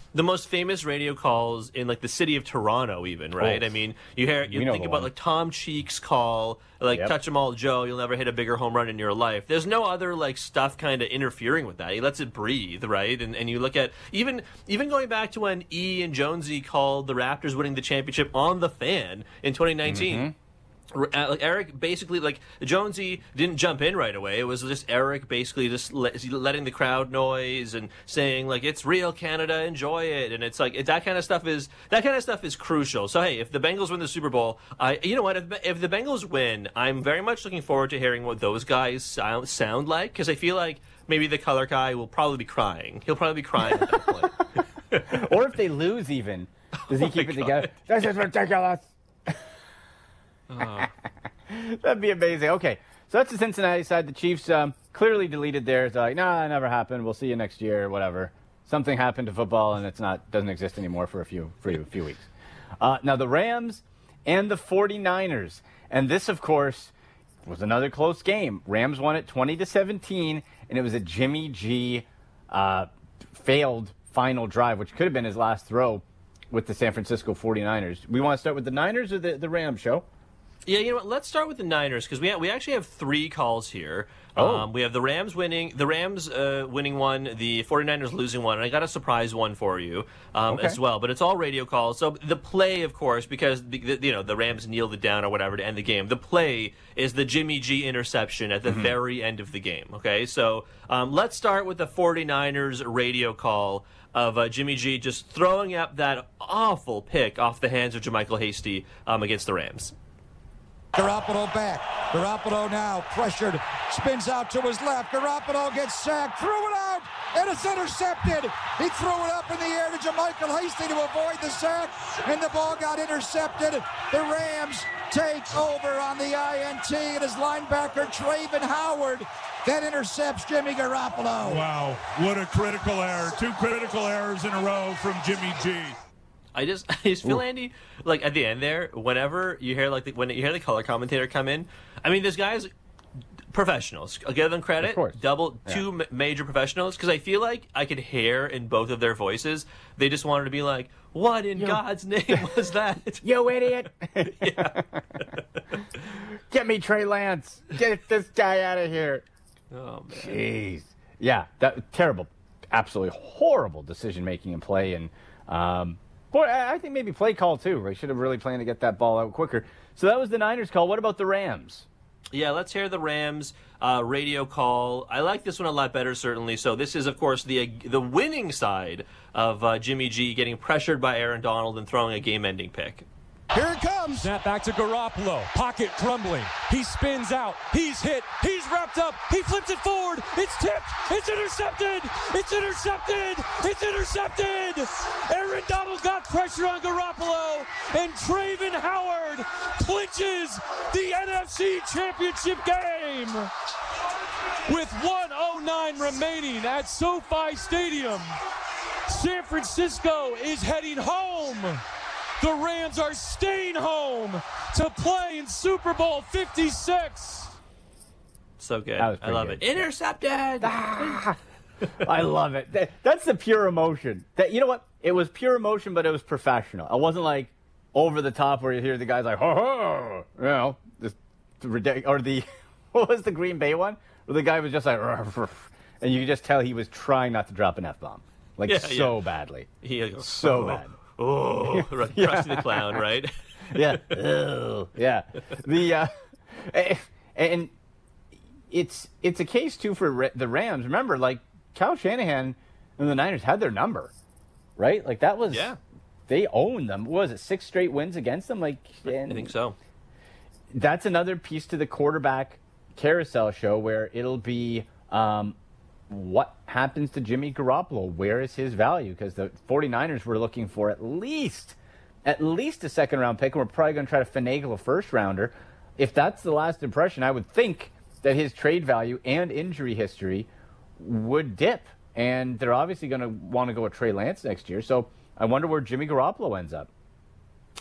the most famous radio calls in like the city of Toronto, even, right? Oh. I mean, you hear you We know think the about one. like Tom Cheek's call, like Yep. touch 'em all, Joe. You'll never hit a bigger home run in your life. There's no other like stuff kind of interfering with that. He lets it breathe, right? And and you look at even even going back to when E and Jonesy called the Raptors winning the championship on the Fan in twenty nineteen. Mm-hmm. Uh, like Eric basically, like Jonesy didn't jump in right away. It was just Eric basically just let, letting the crowd noise and saying like it's real Canada, enjoy it. And it's like it, that kind of stuff is that kind of stuff is crucial. So hey, if the Bengals win the Super Bowl, I you know what? If, if the Bengals win, I'm very much looking forward to hearing what those guys sound sound like, because I feel like maybe the color guy will probably be crying. He'll probably be crying at that point. Or if they lose, even does he Oh keep my it God. together? This is ridiculous. Oh. That'd be amazing. Okay, so that's the Cincinnati side. The Chiefs um, clearly deleted theirs. Like, nah, it never happened. We'll see you next year, whatever. Something happened to football, and it's not doesn't exist anymore for a few for a few weeks. Uh, now the Rams and the forty-niners, and this, of course, was another close game. Rams won it twenty to seventeen, and it was a Jimmy G uh, failed final drive, which could have been his last throw with the San Francisco forty-niners. We want to start with the Niners or the, the Rams, show? Yeah, you know what? Let's start with the Niners, because we ha- we actually have three calls here. Oh. Um, we have the Rams winning, the Rams uh, winning one, the forty-niners losing one, and I got a surprise one for you um, Okay. as well. But it's all radio calls. So the play, of course, because the, the, you know the Rams kneeled it down or whatever to end the game. The play is the Jimmy G interception at the Mm-hmm. very end of the game. Okay, so um, let's start with the forty-niners radio call of uh, Jimmy G just throwing up that awful pick off the hands of Jermichael Hasty um, against the Rams. Garoppolo back. Garoppolo now pressured. Spins out to his left. Garoppolo gets sacked. Threw it out. And it's intercepted. He threw it up in the air to Jermichael Hasty to avoid the sack. And the ball got intercepted. The Rams take over on the I N T. And his linebacker, Traven Howard, that intercepts Jimmy Garoppolo. Wow, what a critical error. Two critical errors in a row from Jimmy G. I just, I just feel, Andy, like at the end there, whenever you hear like the, when you hear the color commentator come in, I mean, this guy's professionals. I'll give them credit. Of course. Double Yeah. two ma- major professionals, because I feel like I could hear in both of their voices they just wanted to be like, "What in God's name was that?" You idiot! Get me Trey Lance. Get this guy out of here. Oh man. Jeez. Yeah, that terrible, absolutely horrible decision making and play, and um, boy, I I think maybe play call too. They should have really planned to get that ball out quicker. So that was the Niners call. What about the Rams? Yeah, let's hear the Rams uh, radio call. I like this one a lot better, certainly. So this is, of course, the the winning side of uh, Jimmy G getting pressured by Aaron Donald and throwing a game-ending pick. Here it comes. Snap back to Garoppolo. Pocket crumbling. He spins out. He's hit. He's wrapped up. He flips it forward. It's tipped. It's intercepted. It's intercepted. It's intercepted. Aaron Donald got pressure on Garoppolo, and Traven Howard clinches the N F C Championship game. With one oh nine remaining at SoFi Stadium, San Francisco is heading home. The Rams are staying home to play in Super Bowl fifty-six. So good. That was I pretty love good. it. Intercepted. I love it. That, that's the pure emotion. That you know what? It was pure emotion, but it was professional. It wasn't like over the top where you hear the guys like, "Ho ho," you know, this ridiculous. Or the what was the Green Bay one where the guy was just like, "Ruff, ruff," and you could just tell he was trying not to drop an F bomb, like Yeah, so yeah. badly, He goes, so oh, bad. Oh, right, Krusty the Clown, right? Yeah, Ugh. yeah. The uh, and- and it's it's a case too for Ra- the Rams. Remember, like Kyle Shanahan and the Niners had their number, right? Like that was Yeah. They owned them. What was it, six straight wins against them? Like and I think so. that's another piece to the quarterback carousel show where it'll be um, what happens to Jimmy Garoppolo? Where is his value? Because the forty-niners were looking for at least at least a second round pick, and we're probably going to try to finagle a first rounder. If that's the last impression, I would think that his trade value and injury history would dip, and they're obviously going to want to go with Trey Lance next year. So I wonder where Jimmy Garoppolo ends up.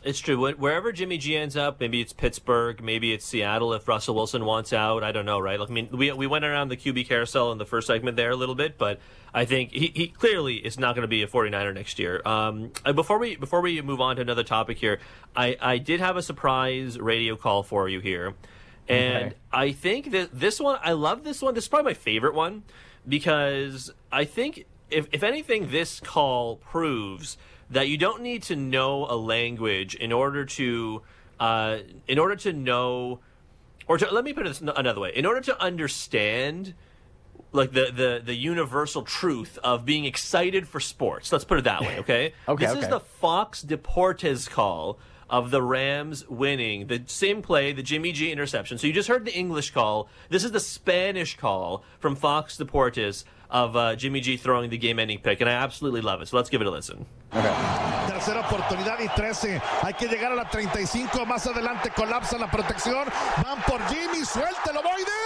It's true. Wherever Jimmy G ends up, maybe it's Pittsburgh, maybe it's Seattle if Russell Wilson wants out. I don't know, right? Like, I mean, we we went around the Q B carousel in the first segment there a little bit, but I think he, he clearly is not going to be a 49er next year. Um, before we before we move on to another topic here, I, I did have a surprise radio call for you here. And okay. I think that this one, I love this one. This is probably my favorite one because I think, if if anything, this call proves that you don't need to know a language in order to, uh, in order to know, or to, let me put it another way, in order to understand, like the, the, the universal truth of being excited for sports. Let's put it that way, okay? okay this okay. is the Fox Deportes call of the Rams winning. The same play, the Jimmy G interception. So you just heard the English call. This is the Spanish call from Fox Deportes of uh, Jimmy G throwing the game-ending pick, and I absolutely love it. So let's give it a listen. Okay. Tercera oportunidad y trece. Hay que llegar a la treinta y cinco. Más adelante colapsa la protección. Van por Jimmy. Suéltelo, Boide.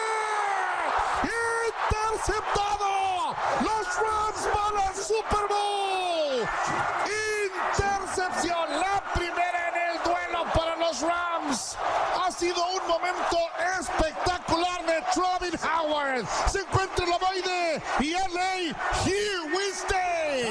Interceptado. Los Rams van al Super Bowl. Intercepción. La primera en el duelo para los Rams. Ha sido un momento espectacular de Travin Howard. Se encuentra el ovoide y L A, here we stay.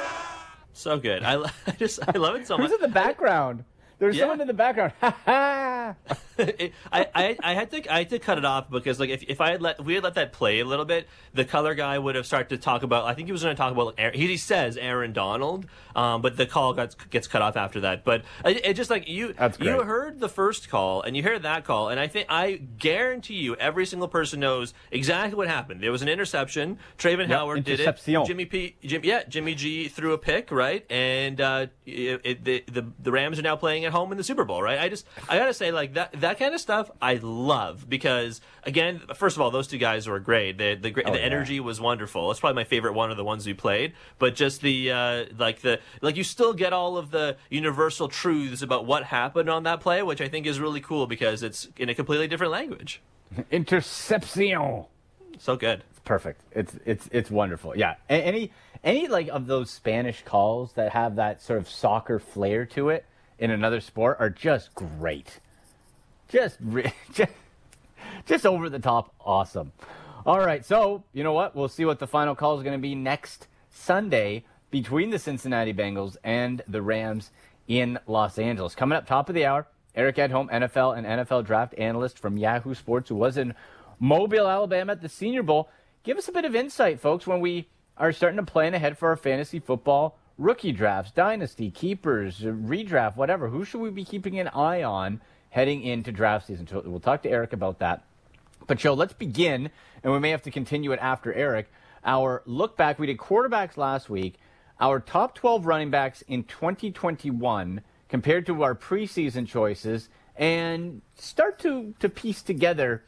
So good. I, I just I love it so much. Who's in the background? There's yeah. someone in the background. Ha ha! I, I I had to I had to cut it off because like if, if I had let if we had let that play a little bit, the color guy would have started to talk about. I think he was going to talk about. Like, he, he says Aaron Donald, um, but the call got, gets cut off after that. But it, it just like you you heard the first call and you heard that call, and I think I guarantee you every single person knows exactly what happened. There was an interception. Travin yep, Howard did it. Jimmy P. Jim, yeah, Jimmy G threw a pick, right? And uh, it, it, the, the the Rams are now playing at home in the Super Bowl, right? I just I gotta say like that. that That kind of stuff I love because, again, first of all, those two guys were great. The the, oh, the yeah. energy was wonderful. It's probably my favorite one of the ones we played. But just the uh, like the like you still get all of the universal truths about what happened on that play, which I think is really cool because it's in a completely different language. Interception. So good. It's perfect. It's it's it's wonderful. Yeah. Any any like of those Spanish calls that have that sort of soccer flair to it in another sport are just great. Just, just, just over the top awesome. All right, so you know what? We'll see what the final call is going to be next Sunday between the Cincinnati Bengals and the Rams in Los Angeles. Coming up top of the hour, Eric Edholm, N F L and N F L draft analyst from Yahoo Sports, who was in Mobile, Alabama at the Senior Bowl. Give us a bit of insight, folks, when we are starting to plan ahead for our fantasy football rookie drafts, dynasty, keepers, redraft, whatever. Who should we be keeping an eye on heading into draft season? So we'll talk to Eric about that. But, Joe, let's begin, and we may have to continue it after Eric. Our look back, we did quarterbacks last week. Our top twelve running backs in twenty twenty-one compared to our preseason choices, and start to, to piece together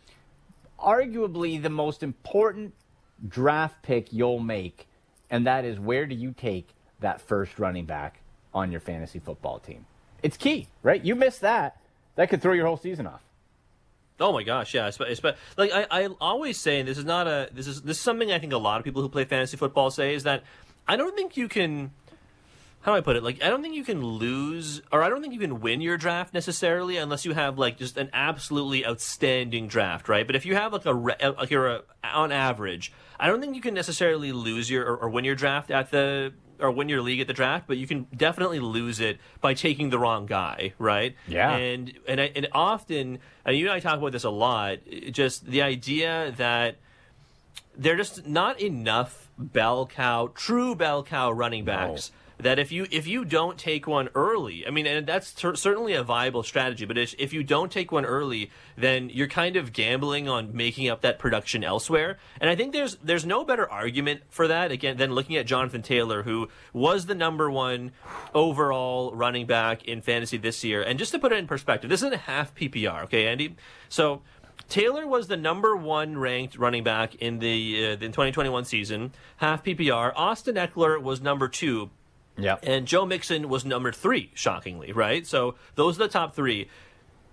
arguably the most important draft pick you'll make, and that is where do you take that first running back on your fantasy football team? It's key, right? You miss that. That could throw your whole season off. Oh my gosh, yeah. It's, it's, like I, I always say, and this is not a this is this is something I think a lot of people who play fantasy football say is that I don't think you can. How do I put it? Like I don't think you can lose, or I don't think you can win your draft necessarily unless you have like just an absolutely outstanding draft, right? But if you have like a like you're a, on average, I don't think you can necessarily lose your or, or win your draft at the. or win your league at the draft, but you can definitely lose it by taking the wrong guy, right? Yeah. And and I, and often, and you and I talk about this a lot, just the idea that there are just not enough bell cow, true bell cow running backs. No. That if you if you don't take one early, I mean, and that's ter- certainly a viable strategy, but if, if you don't take one early, then you're kind of gambling on making up that production elsewhere. And I think there's there's no better argument for that, again, than looking at Jonathan Taylor, who was the number one overall running back in fantasy this year. And just to put it in perspective, this isn't a half P P R, okay, Andy? So Taylor was the number one ranked running back in the, uh, the twenty twenty-one season, half P P R. Austin Eckler was number two. Yeah. And Joe Mixon was number three, shockingly, right? So those are the top three.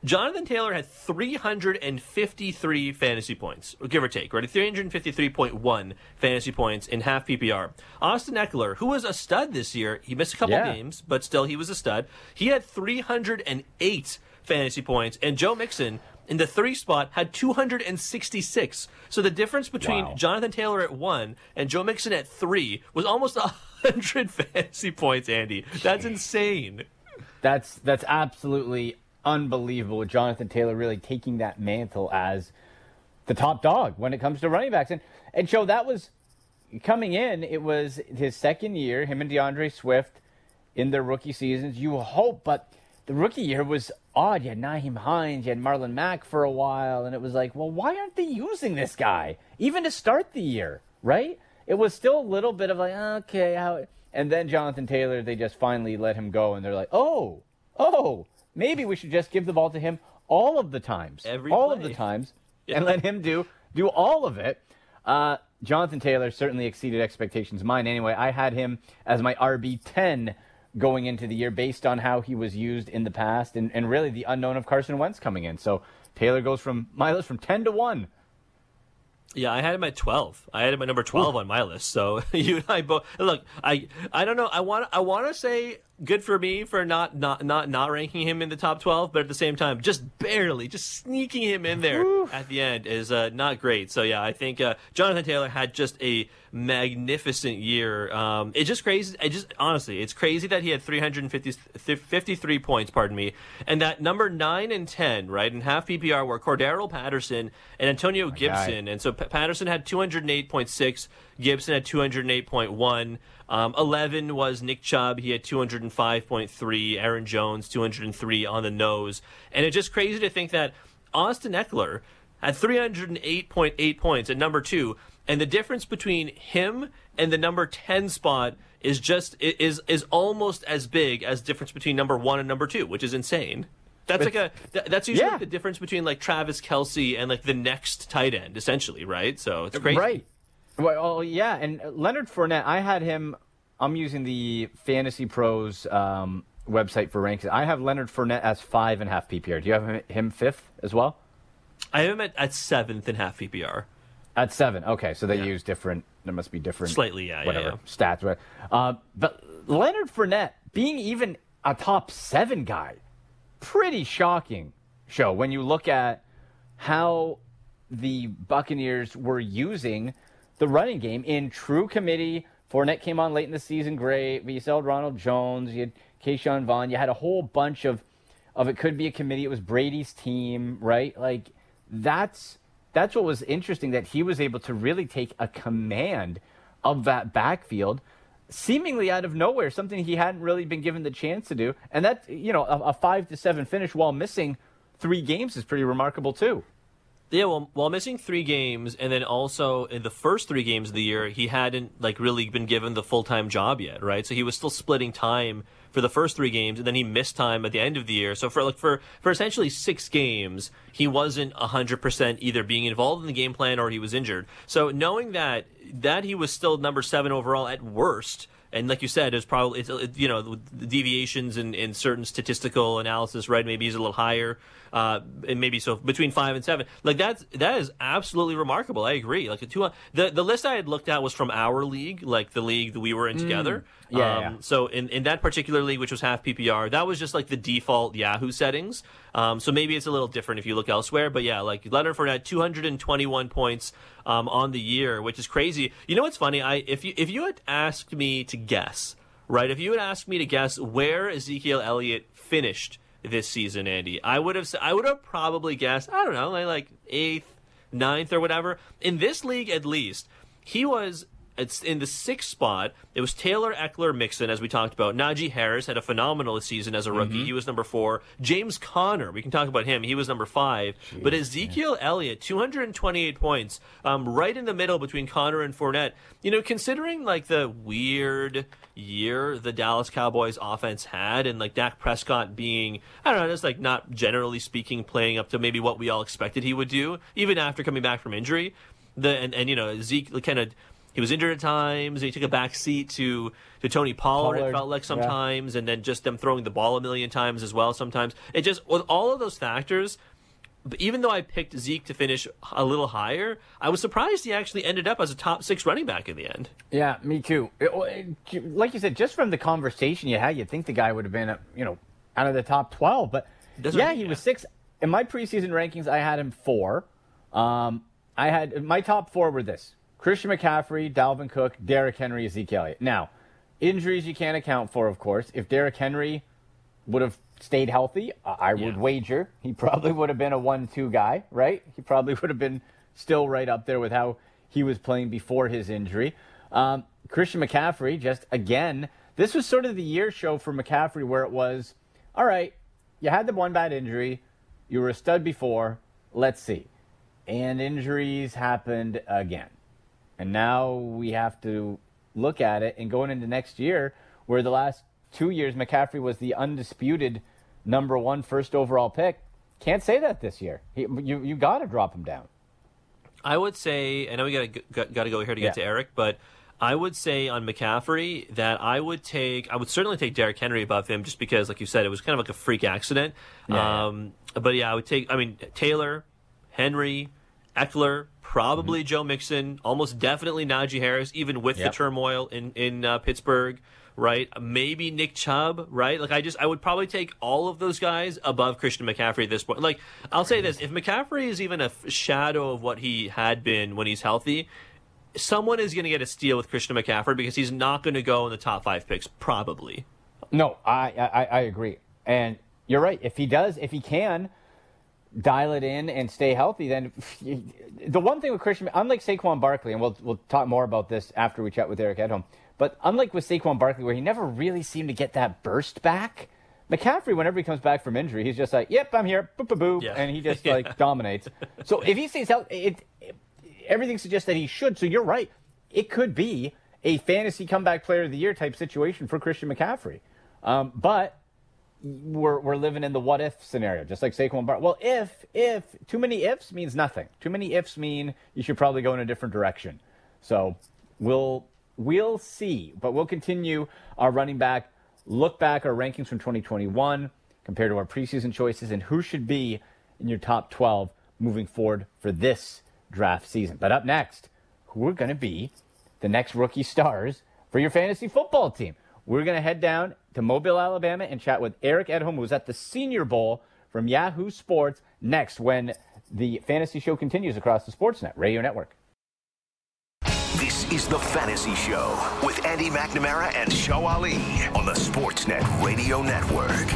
Jonathan Taylor had three hundred fifty-three fantasy points, give or take, right? three hundred fifty-three point one fantasy points in half P P R. Austin Eckler, who was a stud this year, he missed a couple yeah. games, but still he was a stud. He had three hundred eight fantasy points, and Joe Mixon in the three spot had two hundred sixty-six. So the difference between wow. Jonathan Taylor at one and Joe Mixon at three was almost one hundred fantasy points, Andy. That's insane. That's that's absolutely unbelievable. Jonathan Taylor really taking that mantle as the top dog when it comes to running backs. And, and Joe, that was coming in, it was his second year, him and DeAndre Swift in their rookie seasons. You hope, but the rookie year was odd. You had Nyheim Hines, you had Marlon Mack for a while, and it was like, well, why aren't they using this guy? Even to start the year, right? It was still a little bit of like, okay, how... And then Jonathan Taylor, they just finally let him go, and they're like, oh, oh, maybe we should just give the ball to him all of the times. Every all play. of the times, yeah. and let him do do all of it. Uh, Jonathan Taylor certainly exceeded expectations. Mine, anyway. I had him as my R B ten going into the year based on how he was used in the past and, and really the unknown of Carson Wentz coming in. So Taylor goes from my list from ten to one. Yeah, I had him at twelve. I had him at number twelve Ooh. on my list. So you and I both look. I I don't know. I want I want to say good for me for not not not not ranking him in the top twelve, but at the same time, just barely, just sneaking him in there Ooh. at the end is uh, not great. So yeah, I think uh, Jonathan Taylor had just a magnificent year. Um, it's just crazy. It just honestly, it's crazy that he had three hundred fifty-three points. Pardon me, and that number nine and ten, right, in half P P R were Cordarrelle Patterson and Antonio Gibson, God. and so P- Patterson had two hundred eight point six, Gibson had two hundred eight point one. Um, eleven was Nick Chubb. He had two hundred five point three. Aaron Jones, two hundred three on the nose. And it's just crazy to think that Austin Eckler had three hundred eight point eight points at number two. And the difference between him and the number ten spot is just is is almost as big as the difference between number one and number two, which is insane. That's like a that's usually yeah. like the difference between like Travis Kelce and like the next tight end, essentially, right? So it's crazy. Right. Well, yeah, and Leonard Fournette, I had him, I'm using the Fantasy Pros um, website for ranks. I have Leonard Fournette as five and a half P P R. Do you have him fifth as well? I have him at, at seventh and half P P R. At seven, okay, so they yeah. use different, there must be different. Slightly, yeah, whatever, yeah, yeah. stats. Right? Uh, but Leonard Fournette being even a top seven guy, pretty shocking, show, when you look at how the Buccaneers were using the running game in true committee. Fournette came on late in the season, great. But you still had Ronald Jones, you had Keyshawn Vaughn, you had a whole bunch of, of it could be a committee. It was Brady's team, right? Like, that's that's what was interesting, that he was able to really take a command of that backfield, seemingly out of nowhere, something he hadn't really been given the chance to do. And that, you know, a, a five to seven finish while missing three games is pretty remarkable too. Yeah, well, while missing three games, and then also in the first three games of the year, he hadn't like really been given the full-time job yet, right? So he was still splitting time for the first three games, and then he missed time at the end of the year. So for like for, for essentially six games, he wasn't one hundred percent either being involved in the game plan or he was injured. So knowing that that he was still number seven overall at worst, and like you said, it's probably it's, it, you know the deviations in, in certain statistical analysis, right? Maybe he's a little higher, uh, and maybe so between five and seven. Like that's that is absolutely remarkable. I agree. Like a two, the the list I had looked at was from our league, like the league that we were in together. Mm. Yeah, um, yeah. So in, in that particular league, which was half P P R, that was just like the default Yahoo settings. Um, so maybe it's a little different if you look elsewhere. But yeah, like Leonard Fournette, two hundred twenty-one points um, on the year, which is crazy. You know what's funny? I if you if you had asked me to guess, right? If you had asked me to guess where Ezekiel Elliott finished this season, Andy, I would have I would have probably guessed, I don't know, like, like eighth, ninth, or whatever. In this league, at least, he was. It's in the sixth spot. It was Taylor, Eckler, Mixon, as we talked about. Najee Harris had a phenomenal season as a rookie. Mm-hmm. He was number four. James Conner, we can talk about him. He was number five. Jeez, but Ezekiel man. Elliott, two hundred twenty-eight points, um, right in the middle between Conner and Fournette. You know, considering like the weird year the Dallas Cowboys offense had, and like Dak Prescott being, I don't know, just like not generally speaking playing up to maybe what we all expected he would do, even after coming back from injury. The and, and you know, Zeke kind of. he was injured at times. And he took a back seat to, to Tony Pollard, Pollard, it felt like sometimes, yeah. and then just them throwing the ball a million times as well sometimes. It just, with all of those factors, but even though I picked Zeke to finish a little higher, I was surprised he actually ended up as a top six running back in the end. Yeah, me too. It, it, like you said, just from the conversation you had, you'd think the guy would have been, you know, out of the top twelve. But Doesn't yeah, he yeah. was six. In my preseason rankings, I had him four. Um, I had my top four were this: Christian McCaffrey, Dalvin Cook, Derrick Henry, Ezekiel Elliott. Now, injuries you can't account for, of course. If Derrick Henry would have stayed healthy, I would yeah. wager he probably would have been a one two guy, right? He probably would have been still right up there with how he was playing before his injury. Um, Christian McCaffrey, just again, this was sort of the year show for McCaffrey where it was, all right, you had the one bad injury, you were a stud before, let's see. And injuries happened again. And now we have to look at it and going into next year where the last two years, McCaffrey was the undisputed number one first overall pick. Can't say that this year. He, you you got to drop him down. I would say, I know we got got to go here to get yeah. to Eric, but I would say on McCaffrey that I would take, I would certainly take Derrick Henry above him just because, like you said, it was kind of like a freak accident. Yeah, um, yeah. But yeah, I would take, I mean, Taylor, Henry, Eckler, probably mm-hmm. Joe Mixon, almost definitely Najee Harris, even with yep. the turmoil in, in uh, Pittsburgh. Right, maybe Nick Chubb, right? Like I just, I would probably take all of those guys above Christian McCaffrey at this point. Like I'll say this: if McCaffrey is even a shadow of what he had been when he's healthy, someone is going to get a steal with Christian McCaffrey because he's not going to go in the top five picks, probably. No, I, I, I agree, and you're right. If he does, if he can dial it in and stay healthy, then the one thing with Christian, unlike Saquon Barkley, and we'll we'll talk more about this after we chat with Eric Edholm. But unlike with Saquon Barkley, where he never really seemed to get that burst back, McCaffrey, whenever he comes back from injury, he's just like, yep, I'm here, boop, boop, boop, yeah. and he just, like, dominates. So if he stays healthy, it, it, everything suggests that he should. So you're right. It could be a fantasy comeback player of the year type situation for Christian McCaffrey. Um, but we're we're living in the what-if scenario, just like Saquon Barkley. Well, if, if, too many ifs means nothing. Too many ifs mean you should probably go in a different direction. So we'll... We'll see, but we'll continue our running back, look back our rankings from twenty twenty-one compared to our preseason choices and who should be in your top twelve moving forward for this draft season. But up next, who are going to be the next rookie stars for your fantasy football team? We're going to head down to Mobile, Alabama and chat with Eric Edholm, who was at the Senior Bowl from Yahoo Sports, next when the fantasy show continues across the Sportsnet Radio Network. This is the Fantasy Show with Andy McNamara and Show Ali on the Sportsnet Radio Network.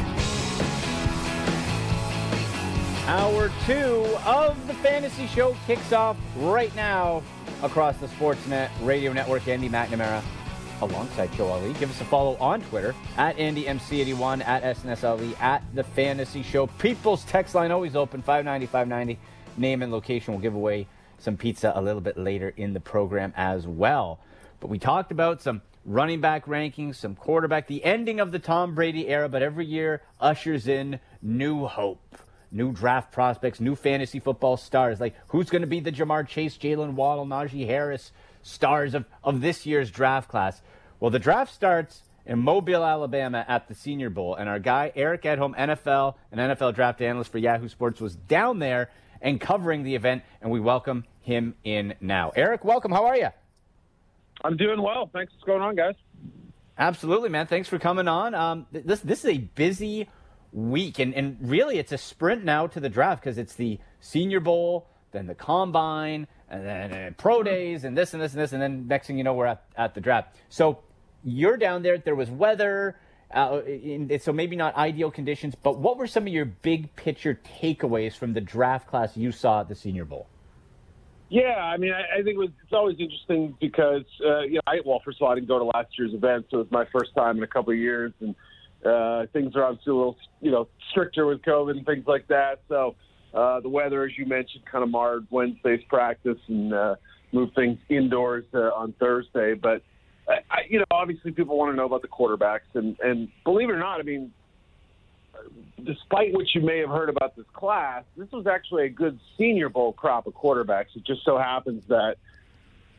Hour two of the Fantasy Show kicks off right now across the Sportsnet Radio Network. Andy McNamara alongside Show Ali. Give us a follow on Twitter at Andy M C eighty-one, at S N S L E, at the Fantasy Show. People's text line always open, five ninety, five ninety. Name and location. We'll give away some pizza a little bit later in the program as well. But we talked about some running back rankings, some quarterback, the ending of the Tom Brady era, but every year ushers in new hope, new draft prospects, new fantasy football stars. Like, who's going to be the Jamar Chase, Jalen Waddle, Najee Harris stars of, of this year's draft class? Well, the draft starts in Mobile, Alabama at the Senior Bowl, and our guy, Eric Edholm, N F L, an N F L draft analyst for Yahoo Sports, was down there and covering the event, and we welcome him in now. Eric, welcome. How are you? I'm doing well. Thanks. What's going on, guys? Absolutely, man. Thanks for coming on. Um, this this is a busy week, and, and really it's a sprint now to the draft because it's the Senior Bowl, then the Combine, and then uh, Pro Days, and this and this and this, and then next thing you know, we're at, at the draft. So you're down there. There was weather. Uh, in, so maybe not ideal conditions, but what were some of your big picture takeaways from the draft class you saw at the Senior Bowl? Yeah, I mean, I, I think it was, it's always interesting because, uh, you know, I, well, first of all, I didn't go to last year's event, so it was my first time in a couple of years, and uh, things are obviously a little, you know, stricter with COVID and things like that. So uh, the weather, as you mentioned, kind of marred Wednesday's practice and uh, moved things indoors uh, on Thursday. But I, you know, obviously people want to know about the quarterbacks, and, and believe it or not, I mean, despite what you may have heard about this class, this was actually a good Senior Bowl crop of quarterbacks. It just so happens that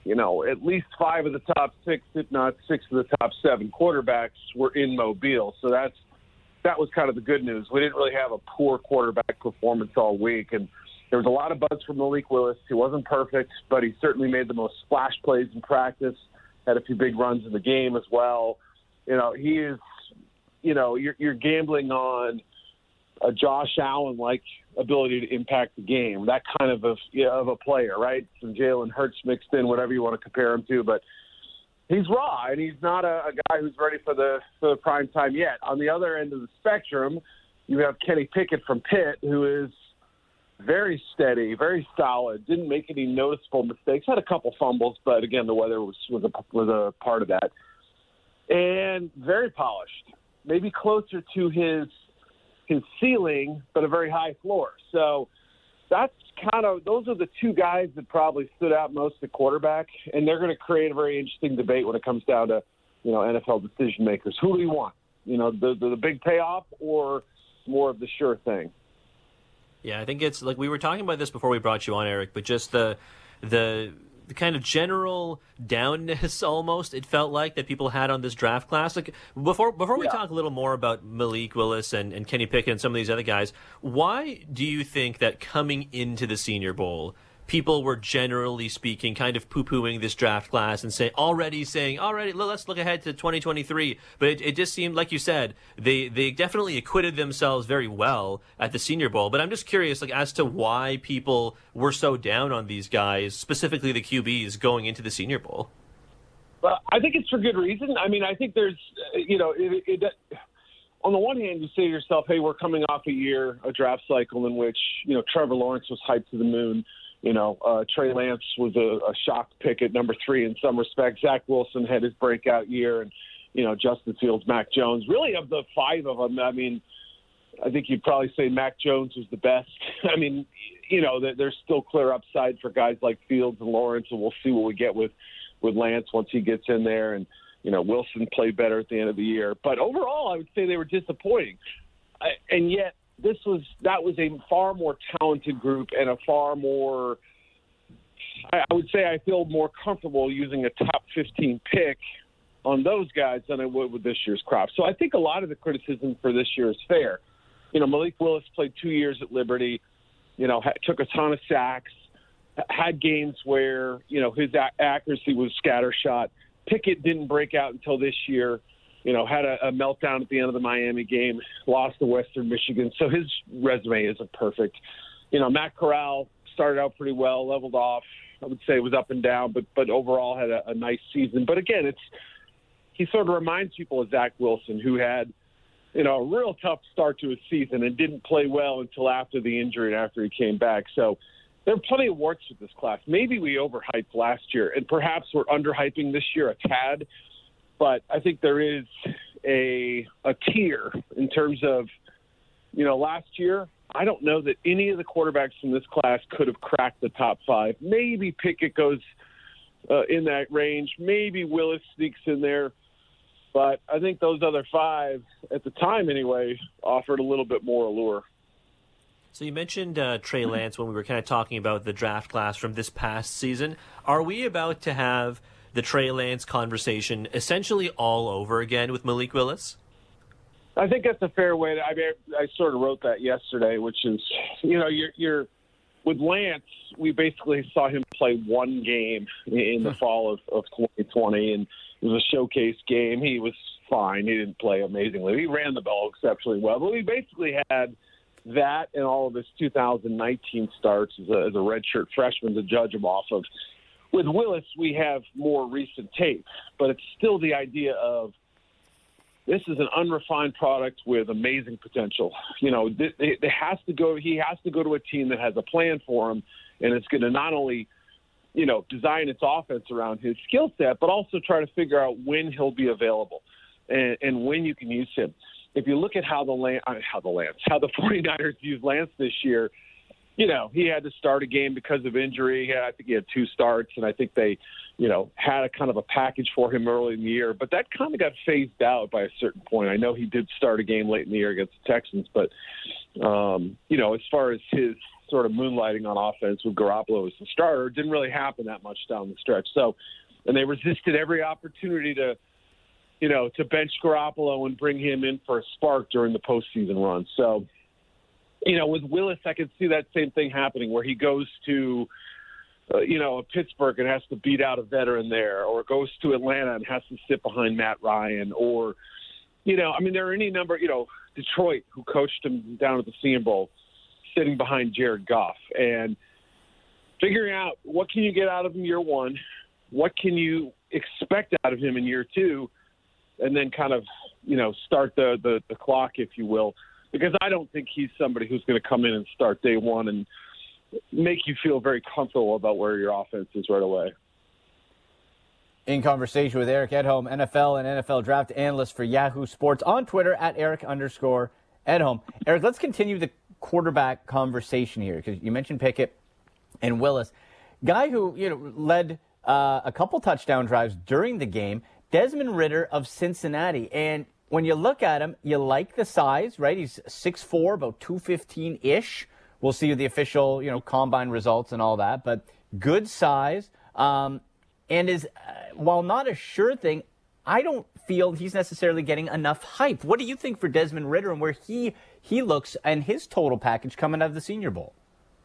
you know, at least five of the top six, if not six of the top seven quarterbacks were in Mobile. So that's that was kind of the good news. We didn't really have a poor quarterback performance all week, and there was a lot of buzz from Malik Willis. He wasn't perfect, but he certainly made the most splash plays in practice, had a few big runs in the game as well. You know, he is, you know, you're, you're gambling on a Josh Allen-like ability to impact the game, that kind of a, you know, of a player, right? Some Jalen Hurts mixed in, whatever you want to compare him to, but he's raw, and he's not a, a guy who's ready for the, for the prime time yet. On the other end of the spectrum, you have Kenny Pickett from Pitt, who is very steady, very solid, didn't make any noticeable mistakes, had a couple fumbles, but again, the weather was, was, a, was a part of that. And very polished, maybe closer to his his ceiling, but a very high floor. So that's kind of, those are the two guys that probably stood out most at quarterback, and they're going to create a very interesting debate when it comes down to, you know, N F L decision makers. Who do you want? You know, the, the, the big payoff or more of the sure thing? Yeah, I think it's like we were talking about this before we brought you on, Eric, but just the the the kind of general downness almost it felt like that people had on this draft class. Like before before we yeah. talk a little more about Malik Willis and, and Kenny Pickett and some of these other guys, why do you think that coming into the Senior Bowl, people were generally speaking kind of poo-pooing this draft class and say already saying, already let's look ahead to twenty twenty-three. But it, it just seemed, like you said, they, they definitely acquitted themselves very well at the Senior Bowl. But I'm just curious, like, as to why people were so down on these guys, specifically the Q Bs, going into the Senior Bowl. Well, I think it's for good reason. I mean, I think there's, you know, it, it, on the one hand, you say to yourself, hey, we're coming off a year, a draft cycle in which, you know, Trevor Lawrence was hyped to the moon. You know, uh, Trey Lance was a, a shock pick at number three in some respects. Zach Wilson had his breakout year, and, you know, Justin Fields, Mac Jones. Really, of the five of them, I mean, I think you'd probably say Mac Jones was the best. I mean, you know, there's still clear upside for guys like Fields and Lawrence, and we'll see what we get with, with Lance once he gets in there. And, you know, Wilson played better at the end of the year. But overall, I would say they were disappointing. I, and yet, This was that was a far more talented group and a far more, I would say I feel more comfortable using a top fifteen pick on those guys than I would with this year's crop. So I think a lot of the criticism for this year is fair. You know, Malik Willis played two years at Liberty, you know, took a ton of sacks, had games where, you know, his a- accuracy was scattershot. Pickett didn't break out until this year. You know, had a, a meltdown at the end of the Miami game, lost to Western Michigan. So his resume isn't perfect. You know, Matt Corral started out pretty well, leveled off. I would say it was up and down, but but overall had a, a nice season. But again, it's he sort of reminds people of Zach Wilson, who had, you know, a real tough start to his season and didn't play well until after the injury and after he came back. So there are plenty of warts with this class. Maybe we overhyped last year, and perhaps we're underhyping this year a tad. But I think there is a a tier in terms of, you know, last year, I don't know that any of the quarterbacks from this class could have cracked the top five. Maybe Pickett goes uh, in that range. Maybe Willis sneaks in there. But I think those other five, at the time anyway, offered a little bit more allure. So you mentioned uh, Trey Lance when we were kind of talking about the draft class from this past season. Are we about to have the Trey Lance conversation essentially all over again with Malik Willis? I think that's a fair way to, I mean, I sort of wrote that yesterday, which is, you know, you're, you're with Lance, we basically saw him play one game in the fall of, of twenty twenty, and it was a showcase game. He was fine. He didn't play amazingly. He ran the ball exceptionally well, but we basically had that and all of his two thousand nineteen starts as a, as a redshirt freshman to judge him off of. With Willis, we have more recent tape, but it's still the idea of this is an unrefined product with amazing potential. You know, it, it has to go. He has to go to a team that has a plan for him, and it's going to not only, you know, design its offense around his skill set, but also try to figure out when he'll be available and, and when you can use him. If you look at how the Lance, how the Lance, how the 49ers used Lance this year, you know, he had to start a game because of injury. He had, I think he had two starts, and I think they, you know, had a kind of a package for him early in the year. But that kind of got phased out by a certain point. I know he did start a game late in the year against the Texans, but, um, you know, as far as his sort of moonlighting on offense with Garoppolo as the starter, it didn't really happen that much down the stretch. So, and they resisted every opportunity to, you know, to bench Garoppolo and bring him in for a spark during the postseason run. So, you know, with Willis, I could see that same thing happening where he goes to, uh, you know, Pittsburgh and has to beat out a veteran there, or goes to Atlanta and has to sit behind Matt Ryan, or, you know, I mean, there are any number, you know, Detroit, who coached him down at the Senior Bowl, sitting behind Jared Goff, and figuring out what can you get out of him year one, what can you expect out of him in year two, and then kind of, you know, start the, the, the clock, if you will, because I don't think he's somebody who's going to come in and start day one and make you feel very comfortable about where your offense is right away. In conversation with Eric Edholm, N F L and N F L draft analyst for Yahoo Sports, on Twitter at Eric underscore Edholm. Eric, let's continue the quarterback conversation here, because you mentioned Pickett and Willis. Guy who, you know, led uh, a couple touchdown drives during the game, Desmond Ridder of Cincinnati. And when you look at him, you like the size, right? He's six foot four, about two fifteen-ish. We'll see the official, you know, combine results and all that, but good size. Um, and is, uh, while not a sure thing, I don't feel he's necessarily getting enough hype. What do you think for Desmond Ridder and where he he looks and his total package coming out of the Senior Bowl?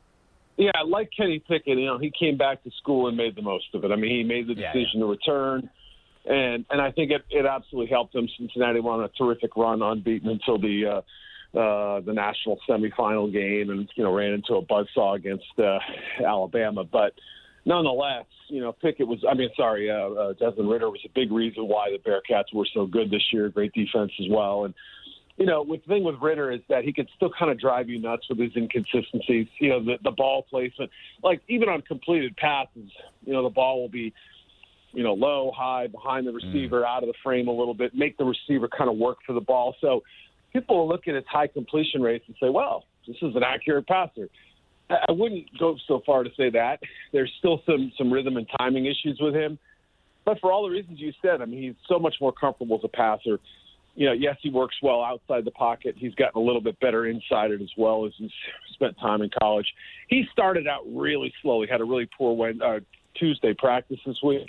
Yeah, like Kenny Pickett, you know, he came back to school and made the most of it. I mean, he made the decision yeah, yeah. to return. And and I think it, it absolutely helped them. Cincinnati won a terrific run, unbeaten until the uh, uh, the national semifinal game, and you know ran into a buzzsaw against uh, Alabama. But nonetheless, you know Pickett was. I mean, sorry, uh, uh, Desmond Ridder was a big reason why the Bearcats were so good this year. Great defense as well. And you know, the thing with Ridder is that he can still kind of drive you nuts with his inconsistencies. You know, the, the ball placement, like even on completed passes, you know, the ball will be, you know, low, high, behind the receiver, mm. out of the frame a little bit, make the receiver kind of work for the ball. So people will look at his high completion rates and say, well, this is an accurate passer. I wouldn't go so far to say that. There's still some, some rhythm and timing issues with him. But for all the reasons you said, I mean, he's so much more comfortable as a passer. You know, yes, he works well outside the pocket. He's gotten a little bit better inside it as well as he's spent time in college. He started out really slow. He had a really poor Wednesday, uh, Tuesday practice this week.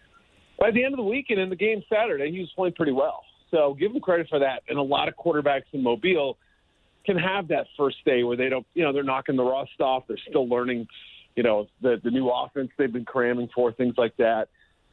By the end of the week and in the game Saturday, he was playing pretty well. So give him credit for that. And a lot of quarterbacks in Mobile can have that first day where they don't, you know, they're knocking the rust off. They're still learning, you know, the, the new offense they've been cramming for, things like that.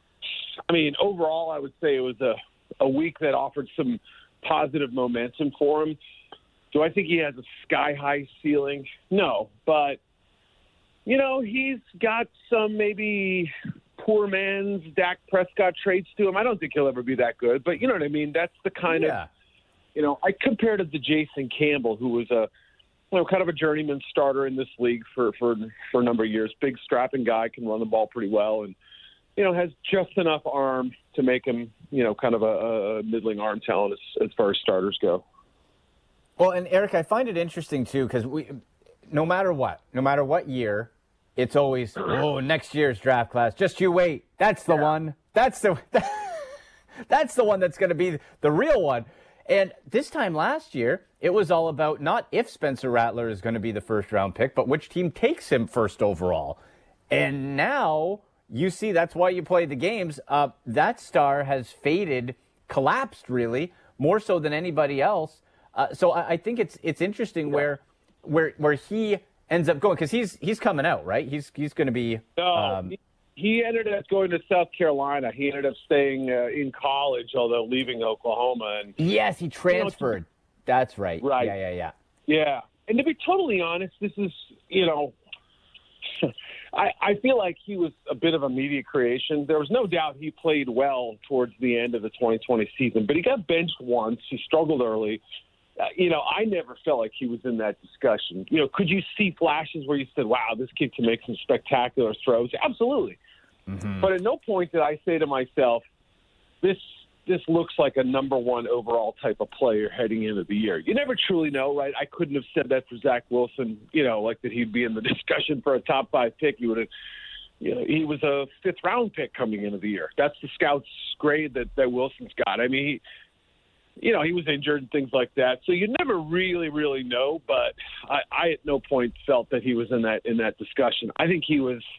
I mean, overall, I would say it was a, a week that offered some positive momentum for him. Do I think he has a sky-high ceiling? No, but, you know, he's got some maybe poor man's Dak Prescott traits to him. I don't think he'll ever be that good, but you know what I mean? That's the kind yeah. of, you know, I compared it to Jason Campbell, who was a, you know, kind of a journeyman starter in this league for, for, for a number of years. Big, strapping guy, can run the ball pretty well, and, you know, has just enough arm to make him, you know, kind of a, a middling arm talent as, as far as starters go. Well, and Eric, I find it interesting, too, because we, no matter what, no matter what year, it's always, oh, next year's draft class. Just you wait. That's the yeah. one. That's the that's the one that's going to be the real one. And this time last year, it was all about not if Spencer Rattler is going to be the first-round pick, but which team takes him first overall. And now you see that's why you play the games. Uh, that star has faded, collapsed, really, more so than anybody else. Uh, so I, I think it's it's interesting yeah. where where where he ends up going, because he's he's coming out, right? He's he's going to be. No, um, he, he ended up going to South Carolina. He ended up staying uh, in college, although leaving Oklahoma. And yes, he transferred. You know, That's right. Right. Yeah, yeah, yeah. Yeah, and to be totally honest, this is you know, I I feel like he was a bit of a media creation. There was no doubt he played well towards the end of the twenty twenty season, but he got benched once. He struggled early. Uh, you know, I never felt like he was in that discussion. You know, could you see flashes where you said, wow, this kid can make some spectacular throws? Absolutely. Mm-hmm. But at no point did I say to myself, this this looks like a number one overall type of player heading into the year. You never truly know, right? I couldn't have said that for Zach Wilson, you know, like that he'd be in the discussion for a top five pick. He would have, you know, he was a fifth round pick coming into the year. That's the scouts grade that, that Wilson's got. I mean, he, you know, he was injured and things like that. So you never really, really know, but I, I at no point felt that he was in that, in that discussion. I think he was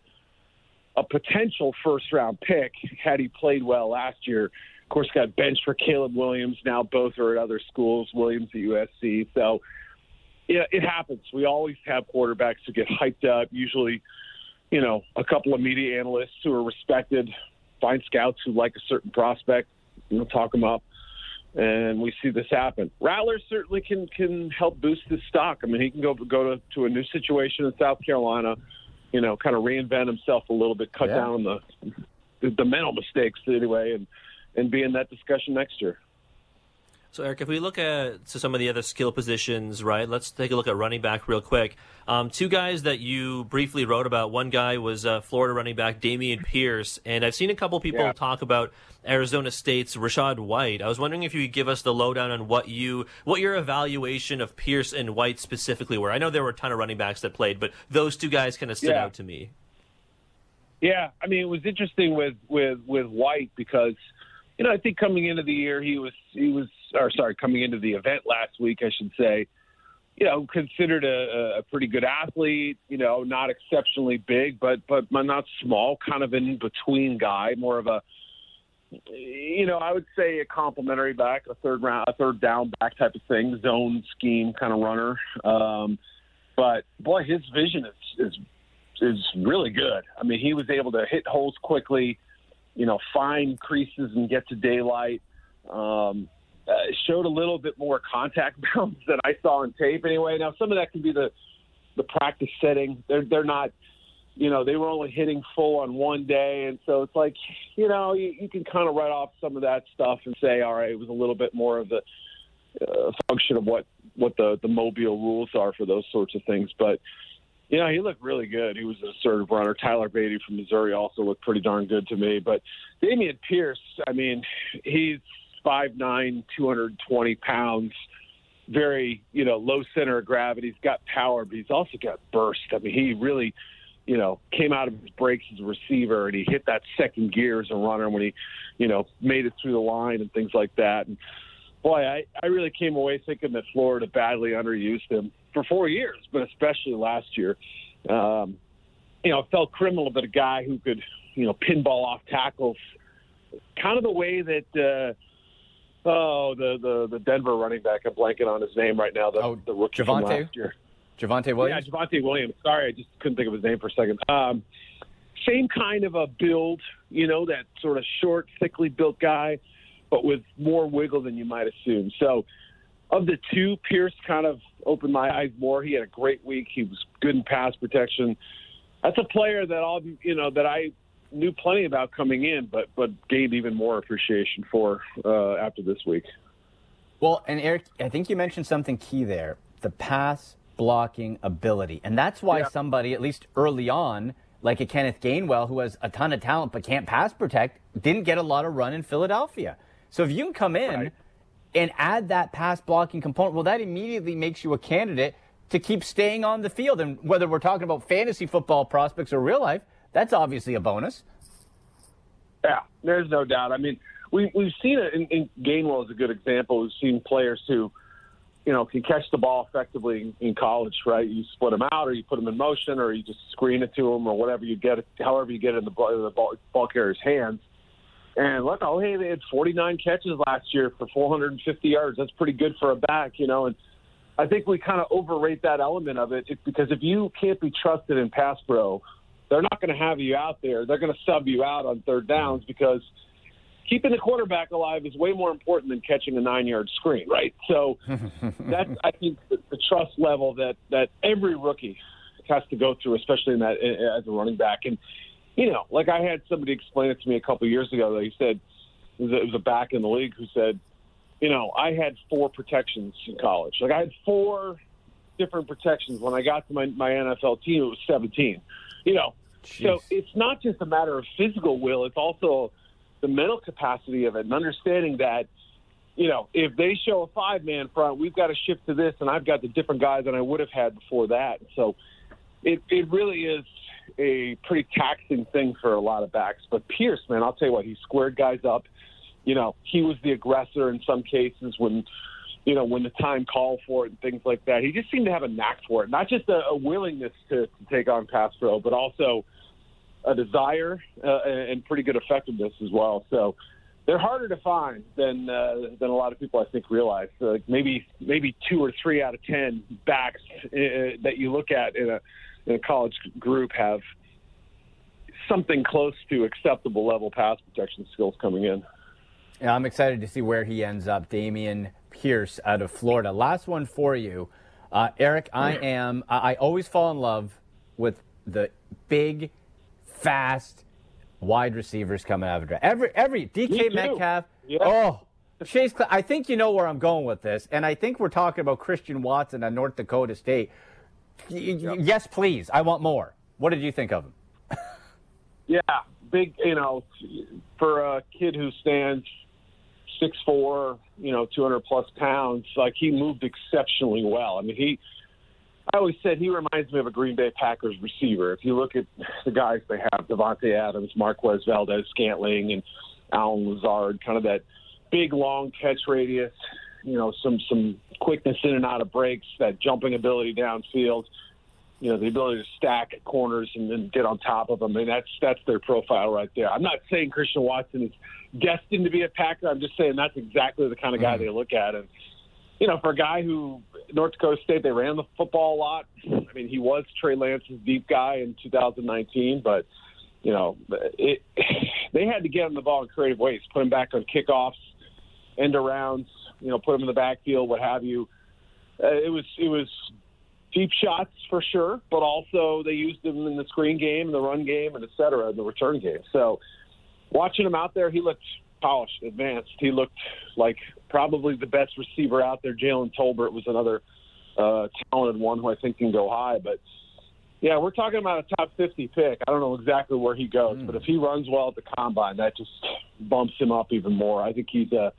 a potential first round pick had he played well last year. Of course, got benched for Caleb Williams. Now both are at other schools, Williams at U S C. So, yeah, it happens. We always have quarterbacks who get hyped up, usually, you know, a couple of media analysts who are respected, find scouts who like a certain prospect, you know, talk them up, and we see this happen. Rattler certainly can can help boost his stock. I mean, he can go go to, to a new situation in South Carolina, you know, kind of reinvent himself a little bit, cut yeah. down the, the the mental mistakes anyway, and, and be in that discussion next year. So, Eric, if we look at so some of the other skill positions, right, let's take a look at running back real quick. Um, two guys that you briefly wrote about. One guy was uh, Florida running back Dameon Pierce, and I've seen a couple people yeah. talk about Arizona State's Rachaad White. I was wondering if you could give us the lowdown on what you, what your evaluation of Pierce and White specifically were. I know there were a ton of running backs that played, but those two guys kind of stood yeah. out to me. Yeah, I mean, it was interesting with, with, with White because, you know, I think coming into the year he was he was or sorry, coming into the event last week, I should say, you know, considered a, a pretty good athlete, you know, not exceptionally big, but but not small, kind of an in-between guy, more of a, you know, I would say a complimentary back, a third round, a third down back type of thing, zone scheme kind of runner. Um, but boy, his vision is, is is really good. I mean, he was able to hit holes quickly, you know, find creases and get to daylight. Um, uh, showed a little bit more contact bounce than I saw on tape anyway. Now, some of that could be the, the practice setting. They're, they're not, you know, they were only hitting full on one day. And so it's like, you know, you, you can kind of write off some of that stuff and say, all right, it was a little bit more of the uh, function of what, what the, the Mobile rules are for those sorts of things. But, you know, he looked really good. He was an assertive runner. Tyler Beatty from Missouri also looked pretty darn good to me. But Dameon Pierce, I mean, he's five nine, two hundred twenty pounds, very, you know, low center of gravity. He's got power, but he's also got burst. I mean, he really, you know, came out of his breaks as a receiver, and he hit that second gear as a runner when he, you know, made it through the line and things like that. And, boy, I, I really came away thinking that Florida badly underused him for four years, but especially last year. Um, you know, it felt criminal that a guy who could, you know, pinball off tackles, kind of the way that, uh, oh, the, the, the Denver running back, I'm blanking on his name right now, the, oh, the rookie Javonte? from last year. Javonte Williams? Yeah, Javonte Williams. Sorry, I just couldn't think of his name for a second. Um, same kind of a build, you know, that sort of short, thickly built guy, but with more wiggle than you might assume. So of the two, Pierce kind of opened my eyes more. He had a great week. He was good in pass protection. That's a player that all you know that I knew plenty about coming in, but but gained even more appreciation for uh, after this week. Well, and Eric, I think you mentioned something key there: the pass blocking ability, and that's why yeah. somebody, at least early on, like a Kenneth Gainwell, who has a ton of talent but can't pass protect, didn't get a lot of run in Philadelphia. So if you can come in right. and add that pass blocking component, well, that immediately makes you a candidate to keep staying on the field. And whether we're talking about fantasy football prospects or real life, that's obviously a bonus. Yeah, there's no doubt. I mean, we, we've seen it, in, in Gainwell is a good example. We've seen players who, you know, can catch the ball effectively in, in college, right? You split them out or you put them in motion or you just screen it to them or whatever you get, it, however you get it in the ball, the ball, ball carrier's hands. And look, oh, hey, they had forty-nine catches last year for four hundred fifty yards. That's pretty good for a back, you know. And I think we kind of overrate that element of it because if you can't be trusted in pass pro, they're not going to have you out there. They're going to sub you out on third downs because keeping the quarterback alive is way more important than catching a nine-yard screen, right? So that's, I think, the, the trust level that, that every rookie has to go through, especially in that as a running back. And you know, like I had somebody explain it to me a couple of years ago. They said it was, a, it was a back in the league who said, you know, I had four protections in college. Like I had four different protections. When I got to my, my N F L team, it was seventeen. You know, Jeez. So it's not just a matter of physical will. It's also the mental capacity of it and understanding that, you know, if they show a five-man front, we've got to shift to this, and I've got the different guys than I would have had before that. So it, it really is a pretty taxing thing for a lot of backs. But Pierce, man, I'll tell you what, he squared guys up. You know, he was the aggressor in some cases when, you know, when the time called for it and things like that. He just seemed to have a knack for it, not just a, a willingness to, to take on pass pro, but also a desire uh, and pretty good effectiveness as well. So they're harder to find than uh, than a lot of people I think realize. Uh, maybe maybe two or three out of ten backs uh, that you look at in a in a college group have something close to acceptable level pass protection skills coming in. Yeah, I'm excited to see where he ends up. Dameon Pierce out of Florida. Last one for you, uh, Eric. I am. I always fall in love with the big, fast wide receivers coming out of the draft. Every every D K Metcalf. Yeah. Oh, Chase. I think you know where I'm going with this, and I think we're talking about Christian Watson at North Dakota State. Y- yep. Yes, please. I want more. What did you think of him? Yeah, big. You know, for a kid who stands six foot four, you know, two hundred plus pounds, like he moved exceptionally well. I mean, he. I always said he reminds me of a Green Bay Packers receiver. If you look at the guys they have, Devontae Adams, Marquez Valdez-Scantling, and Alan Lazard, kind of that big, long catch radius, you know, some some quickness in and out of breaks, that jumping ability downfield, you know, the ability to stack corners and then get on top of them. And that's that's their profile right there. I'm not saying Christian Watson is destined to be a Packer. I'm just saying that's exactly the kind of guy mm-hmm. they look at. And, you know, for a guy who, North Dakota State, they ran the football a lot. I mean, he was Trey Lance's deep guy in two thousand nineteen, but, you know, it, they had to get him the ball in creative ways, put him back on kickoffs, end arounds, you know, put him in the backfield, what have you. Uh, it was it was deep shots for sure, but also they used him in the screen game, in the run game, and et cetera, in the return game. So watching him out there, he looked polished, advanced. He looked like probably the best receiver out there. Jalen Tolbert was another uh, talented one who I think can go high. But, yeah, we're talking about a top fifty pick. I don't know exactly where he goes, mm. but if he runs well at the combine, that just bumps him up even more. I think he's a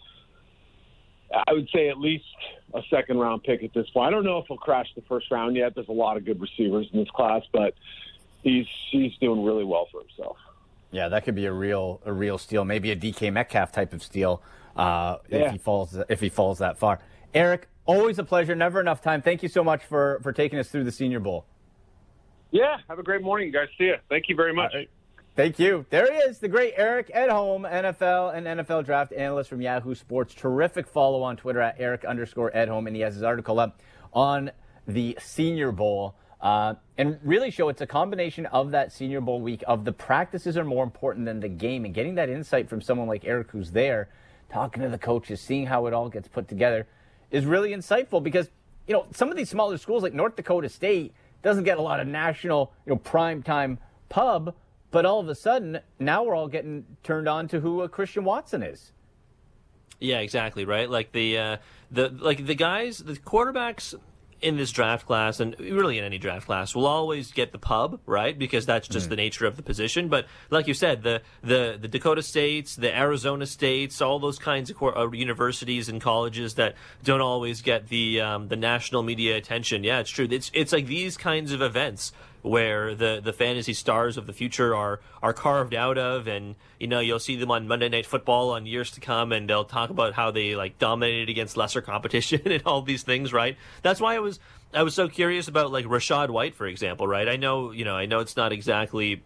– I would say at least a second-round pick at this point. I don't know if he'll crash the first round yet. There's a lot of good receivers in this class, but he's he's doing really well for himself. Yeah, that could be a real a real steal, maybe a D K Metcalf type of steal uh, yeah. if he falls if he falls that far. Eric, always a pleasure. Never enough time. Thank you so much for, for taking us through the Senior Bowl. Yeah, have a great morning, you guys. See you. Thank you very much. Right. Thank you. There he is, the great Eric Edholm, N F L and N F L draft analyst from Yahoo Sports. Terrific follow on Twitter at Eric underscore Edholm, and he has his article up on the Senior Bowl. Uh, and really show it's a combination of that Senior Bowl week of the practices are more important than the game, and getting that insight from someone like Eric who's there, talking to the coaches, seeing how it all gets put together is really insightful because, you know, some of these smaller schools like North Dakota State doesn't get a lot of national, you know, primetime pub, but all of a sudden now we're all getting turned on to who uh, Christian Watson is. Yeah, exactly, right? Like the uh, the like the guys, the quarterbacks in this draft class, and really in any draft class, will always get the pub, right? Because that's just mm. the nature of the position. But like you said, the the, the Dakota States, the Arizona States, all those kinds of uh, universities and colleges that don't always get the um, the national media attention. Yeah, it's true. It's it's like these kinds of events where the, the fantasy stars of the future are are carved out of, and you know you'll see them on Monday Night Football on years to come, and they'll talk about how they like dominated against lesser competition and all these things, right? That's why I was I was so curious about like Rachaad White, for example, right? I know you know I know it's not exactly.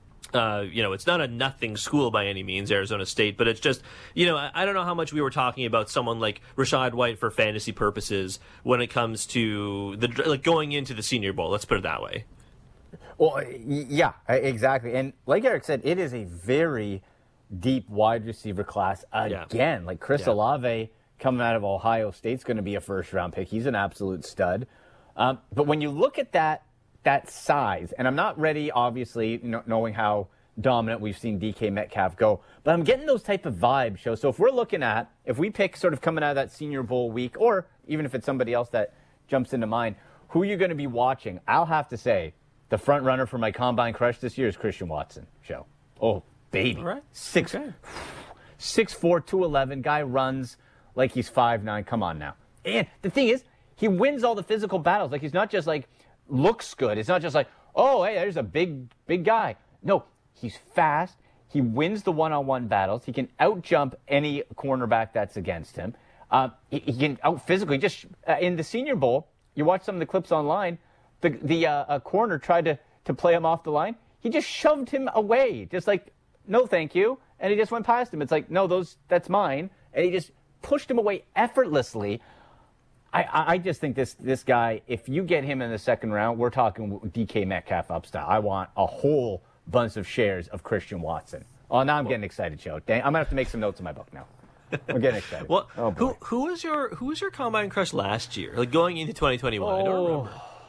Uh, you know, it's not a nothing school by any means, Arizona State, but it's just, you know, I, I don't know how much we were talking about someone like Rachaad White for fantasy purposes when it comes to the like going into the Senior Bowl. Let's put it that way. Well, yeah, exactly. And like Eric said, it is a very deep wide receiver class again. Yeah. Like Chris yeah. Olave coming out of Ohio State's going to be a first-round pick. He's an absolute stud. Um, but when you look at that that size, and I'm not ready, obviously, you know, knowing how dominant we've seen D K Metcalf go, but I'm getting those type of vibes, show. So if we're looking at, if we pick sort of coming out of that Senior Bowl week, or even if it's somebody else that jumps into mind, who you're going to be watching, I'll have to say, the front runner for my combine crush this year is Christian Watson, show. Oh, baby. All right. Six. Okay. six four, two eleven, guy runs like he's five nine. Come on now. And the thing is, he wins all the physical battles. Like, he's not just like, looks good. It's not just like, oh, hey, there's a big, big guy. No, he's fast. He wins the one-on-one battles. He can out-jump any cornerback that's against him. Uh, he, he can out-physically. Just uh, in the Senior Bowl, you watch some of the clips online, the the uh, uh, corner tried to, to play him off the line. He just shoved him away. Just like, no, thank you. And he just went past him. It's like, no, those that's mine. And he just pushed him away effortlessly. I, I just think this this guy, if you get him in the second round, we're talking D K Metcalf up style. I want a whole bunch of shares of Christian Watson. Oh, now I'm getting excited, Joe. Dang, I'm going to have to make some notes in my book now. I'm getting excited. Well, oh, who who was your who was your combine crush last year? Like going into twenty twenty-one, oh, I don't remember.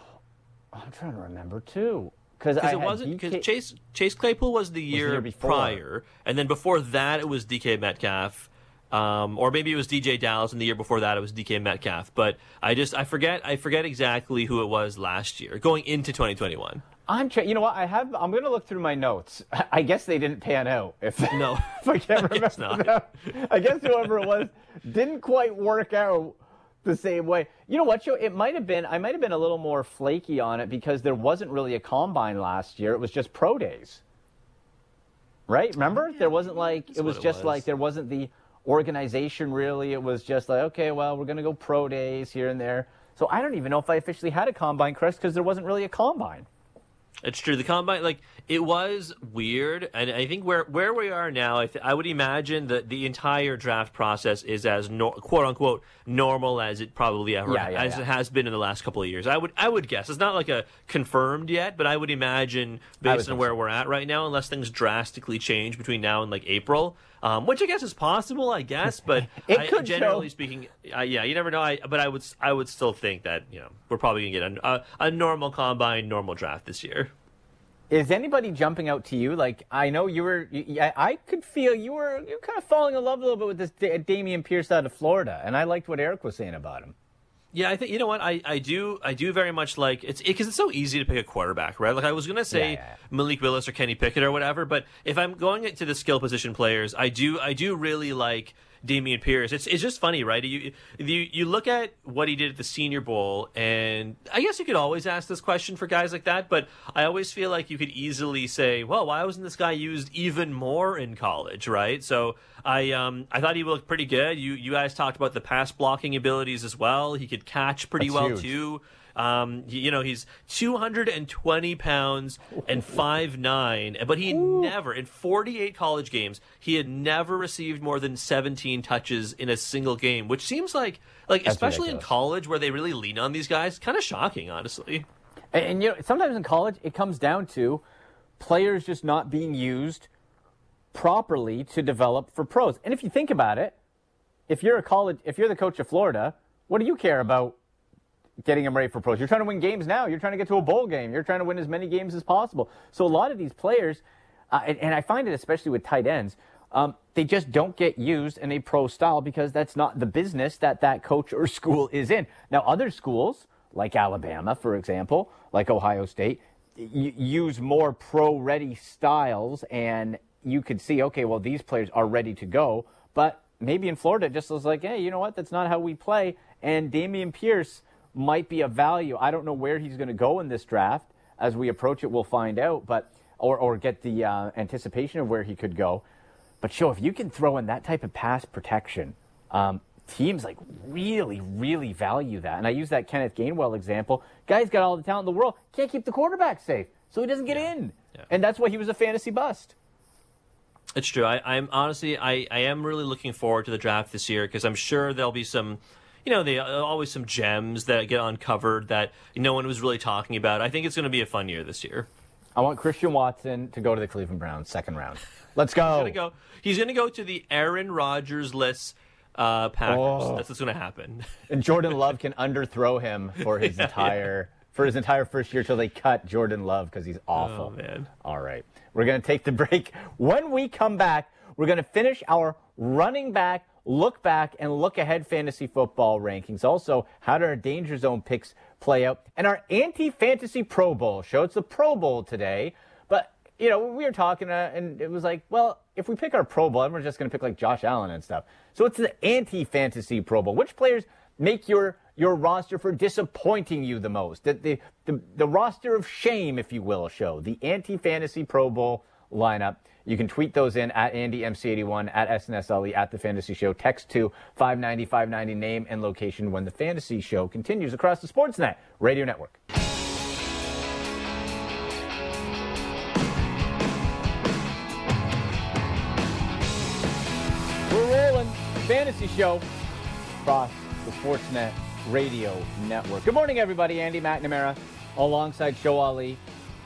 I'm trying to remember too, because it wasn't because Chase Chase Claypool was the year, was the year prior, and then before that it was D K Metcalf. Um, or maybe it was D J Dallas, and the year before that it was D K Metcalf. But I just I forget I forget exactly who it was last year, going into twenty twenty-one. I'm tra- you know what I have. I'm going to look through my notes. I guess they didn't pan out. If no, if I can't remember, I guess, not. I guess whoever it was didn't quite work out the same way. You know what, Joe? It might have been. I might have been a little more flaky on it because there wasn't really a combine last year. It was just pro days, right? Remember, yeah, there wasn't like it was just it was. like there wasn't the organization really. It was just like, okay, well, we're going to go pro days here and there. So I don't even know if I officially had a combine crush because there wasn't really a combine. It's true. The combine, like, it was weird, and I think where where we are now, I, th- I would imagine that the entire draft process is as no, quote unquote normal as it probably ever yeah, yeah, as yeah. it has been in the last couple of years. I would I would guess it's not like a confirmed yet, but I would imagine based on where so. we're at right now, unless things drastically change between now and like April, um, which I guess is possible, I guess. But it I, could generally show. speaking, uh, yeah, you never know. I, but I would I would still think that you know we're probably gonna get a, a, a normal combine, normal draft this year. Is anybody jumping out to you? Like, I know you were, you, I could feel you were you were kind of falling in love a little bit with this D- Dameon Pierce out of Florida, and I liked what Eric was saying about him. Yeah, I think you know what I, I do I do very much like it's because it, it's so easy to pick a quarterback, right? Like I was gonna say yeah, yeah, yeah. Malik Willis or Kenny Pickett or whatever, but if I'm going to the skill position players, I do I do really like Dameon Pierce. It's it's just funny, right? You you you look at what he did at the Senior Bowl, and I guess you could always ask this question for guys like that, but I always feel like you could easily say, well, why wasn't this guy used even more in college, right? So I um I thought he looked pretty good. You you guys talked about the pass blocking abilities as well. He could catch pretty That's well huge. too. Um, you know, he's two hundred twenty pounds and five nine, but he Ooh. never, in forty-eight college games, he had never received more than seventeen touches in a single game, which seems like, like That's especially ridiculous. in college where they really lean on these guys, kind of shocking, honestly. And, and, you know, sometimes in college, it comes down to players just not being used properly to develop for pros. And if you think about it, if you're a college, if you're the coach of Florida, what do you care about getting them ready for pros? You're trying to win games now. You're trying to get to a bowl game. You're trying to win as many games as possible. So a lot of these players, uh, and, and I find it especially with tight ends, um, they just don't get used in a pro style because that's not the business that that coach or school is in. Now, other schools, like Alabama, for example, like Ohio State, y- use more pro-ready styles, and you could see, okay, well, these players are ready to go. But maybe in Florida, it just was like, hey, you know what? That's not how we play. And Dameon Pierce might be a value. I don't know where he's going to go in this draft. As we approach it, we'll find out, but or or get the uh, anticipation of where he could go. But Joe, if you can throw in that type of pass protection, um, teams like really, really value that. And I use that Kenneth Gainwell example. Guy's got all the talent in the world, can't keep the quarterback safe, so he doesn't get yeah. in. Yeah. And that's why he was a fantasy bust. It's true. I, I'm honestly, I, I am really looking forward to the draft this year because I'm sure there'll be some. You know, there are always some gems that get uncovered that no one was really talking about. I think it's going to be a fun year this year. I want Christian Watson to go to the Cleveland Browns, second round. Let's go. He's going to go, he's going to go to the Aaron Rodgers-less uh, Packers. Oh. That's what's going to happen. And Jordan Love can underthrow him for his yeah, entire yeah. for his entire first year till they cut Jordan Love because he's awful. Oh, man. All right. We're going to take the break. When we come back, we're going to finish our running back look back and look ahead fantasy football rankings. Also, how do our Danger Zone picks play out? And our anti-fantasy Pro Bowl show. It's the Pro Bowl today. But you know, we were talking, uh, and it was like, well, if we pick our Pro Bowl, everyone's just going to pick like Josh Allen and stuff. So it's the anti-fantasy Pro Bowl. Which players make your your roster for disappointing you the most? The the the, the roster of shame, if you will, show the anti-fantasy Pro Bowl lineup. You can tweet those in at Andy M C eighty-one, at S N S L E, at The Fantasy Show. Text to five ninety, five ninety, name and location when The Fantasy Show continues across the Sportsnet Radio Network. We're rolling. Fantasy Show across the Sportsnet Radio Network. Good morning, everybody. Andy McNamara alongside Show Ali.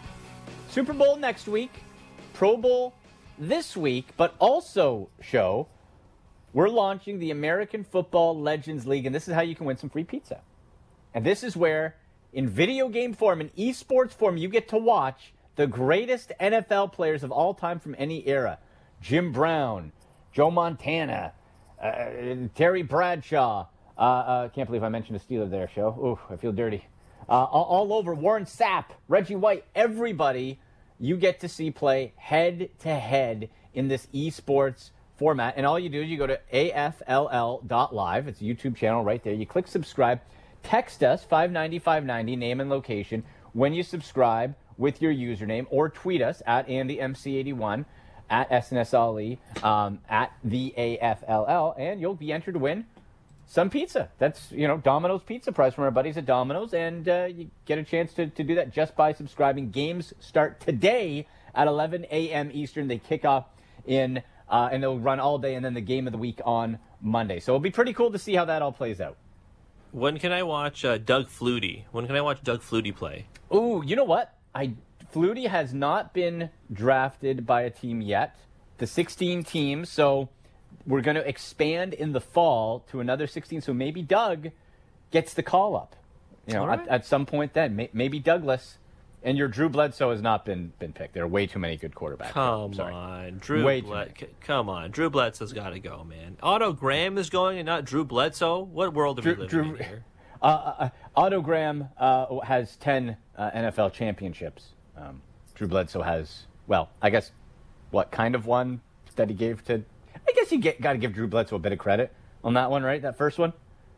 Super Bowl next week. Pro Bowl this week, but also, Show, we're launching the American Football Legends League, and this is how you can win some free pizza. And this is where, in video game form, in esports form, you get to watch the greatest N F L players of all time from any era. Jim Brown, Joe Montana, uh, Terry Bradshaw. I uh, uh, can't believe I mentioned a Steeler there, Show. Ooh, I feel dirty. Uh, all, all over. Warren Sapp, Reggie White, everybody you get to see play head-to-head in this esports format. And all you do is you go to A F L L dot live. It's a YouTube channel right there. You click subscribe. Text us, five ninety, five ninety, name and location, when you subscribe with your username, or tweet us at Andy M C eighty-one, at S N S L E, um, at the A F L L, and you'll be entered to win some pizza. That's, you know, Domino's pizza prize from our buddies at Domino's, and uh, you get a chance to, to do that just by subscribing. Games start today at eleven a.m. Eastern. They kick off in, uh, and they'll run all day, and then the game of the week on Monday. So it'll be pretty cool to see how that all plays out. When can I watch uh, Doug Flutie? When can I watch Doug Flutie play? Ooh, you know what? I Flutie has not been drafted by a team yet. The sixteen teams, so we're going to expand in the fall to another sixteen, so maybe Doug gets the call up. You know, right. at, at some point then. May, maybe Douglas. And your Drew Bledsoe has not been, been picked. There are way too many good quarterbacks. Come on. Drew way Bled- Come on. Drew Bledsoe's got to go, man. Otto Graham is going and not Drew Bledsoe? What world are we living Drew, in here? Uh, uh, Otto Graham uh, has ten uh, N F L championships. Um, Drew Bledsoe has, well, I guess, what, kind of one that he gave to... I guess you got to give Drew Bledsoe a bit of credit on that one, right? That first one?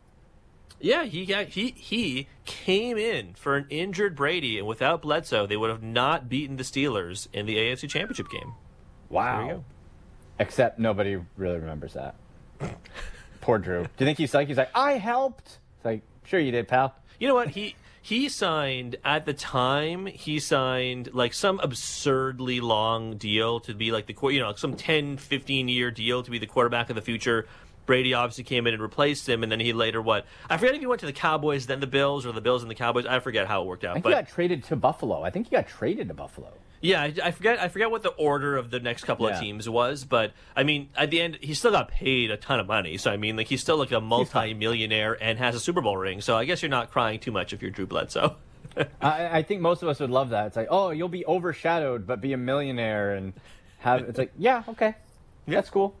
Yeah, he got, he he came in for an injured Brady, and without Bledsoe, they would have not beaten the Steelers in the A F C Championship game. Wow. There you go. Except nobody really remembers that. Poor Drew. Do you think he's like, he's like, I helped? It's like, sure you did, pal. You know what? He... He signed, at the time, he signed like some absurdly long deal to be like the, you know, some ten, fifteen-year deal to be the quarterback of the future. Brady obviously came in and replaced him, and then he later, what? I forget if he went to the Cowboys, then the Bills, or the Bills and the Cowboys. I forget how it worked out. I think but, he got traded to Buffalo. I think he got traded to Buffalo. Yeah, I, I forget I forget what the order of the next couple yeah. of teams was, but, I mean, at the end, he still got paid a ton of money. So, I mean, like, he's still like a multi-millionaire and has a Super Bowl ring. So, I guess you're not crying too much if you're Drew Bledsoe. I, I think most of us would love that. It's like, oh, you'll be overshadowed, but be a millionaire and have. It's like, yeah, okay, yeah. That's cool.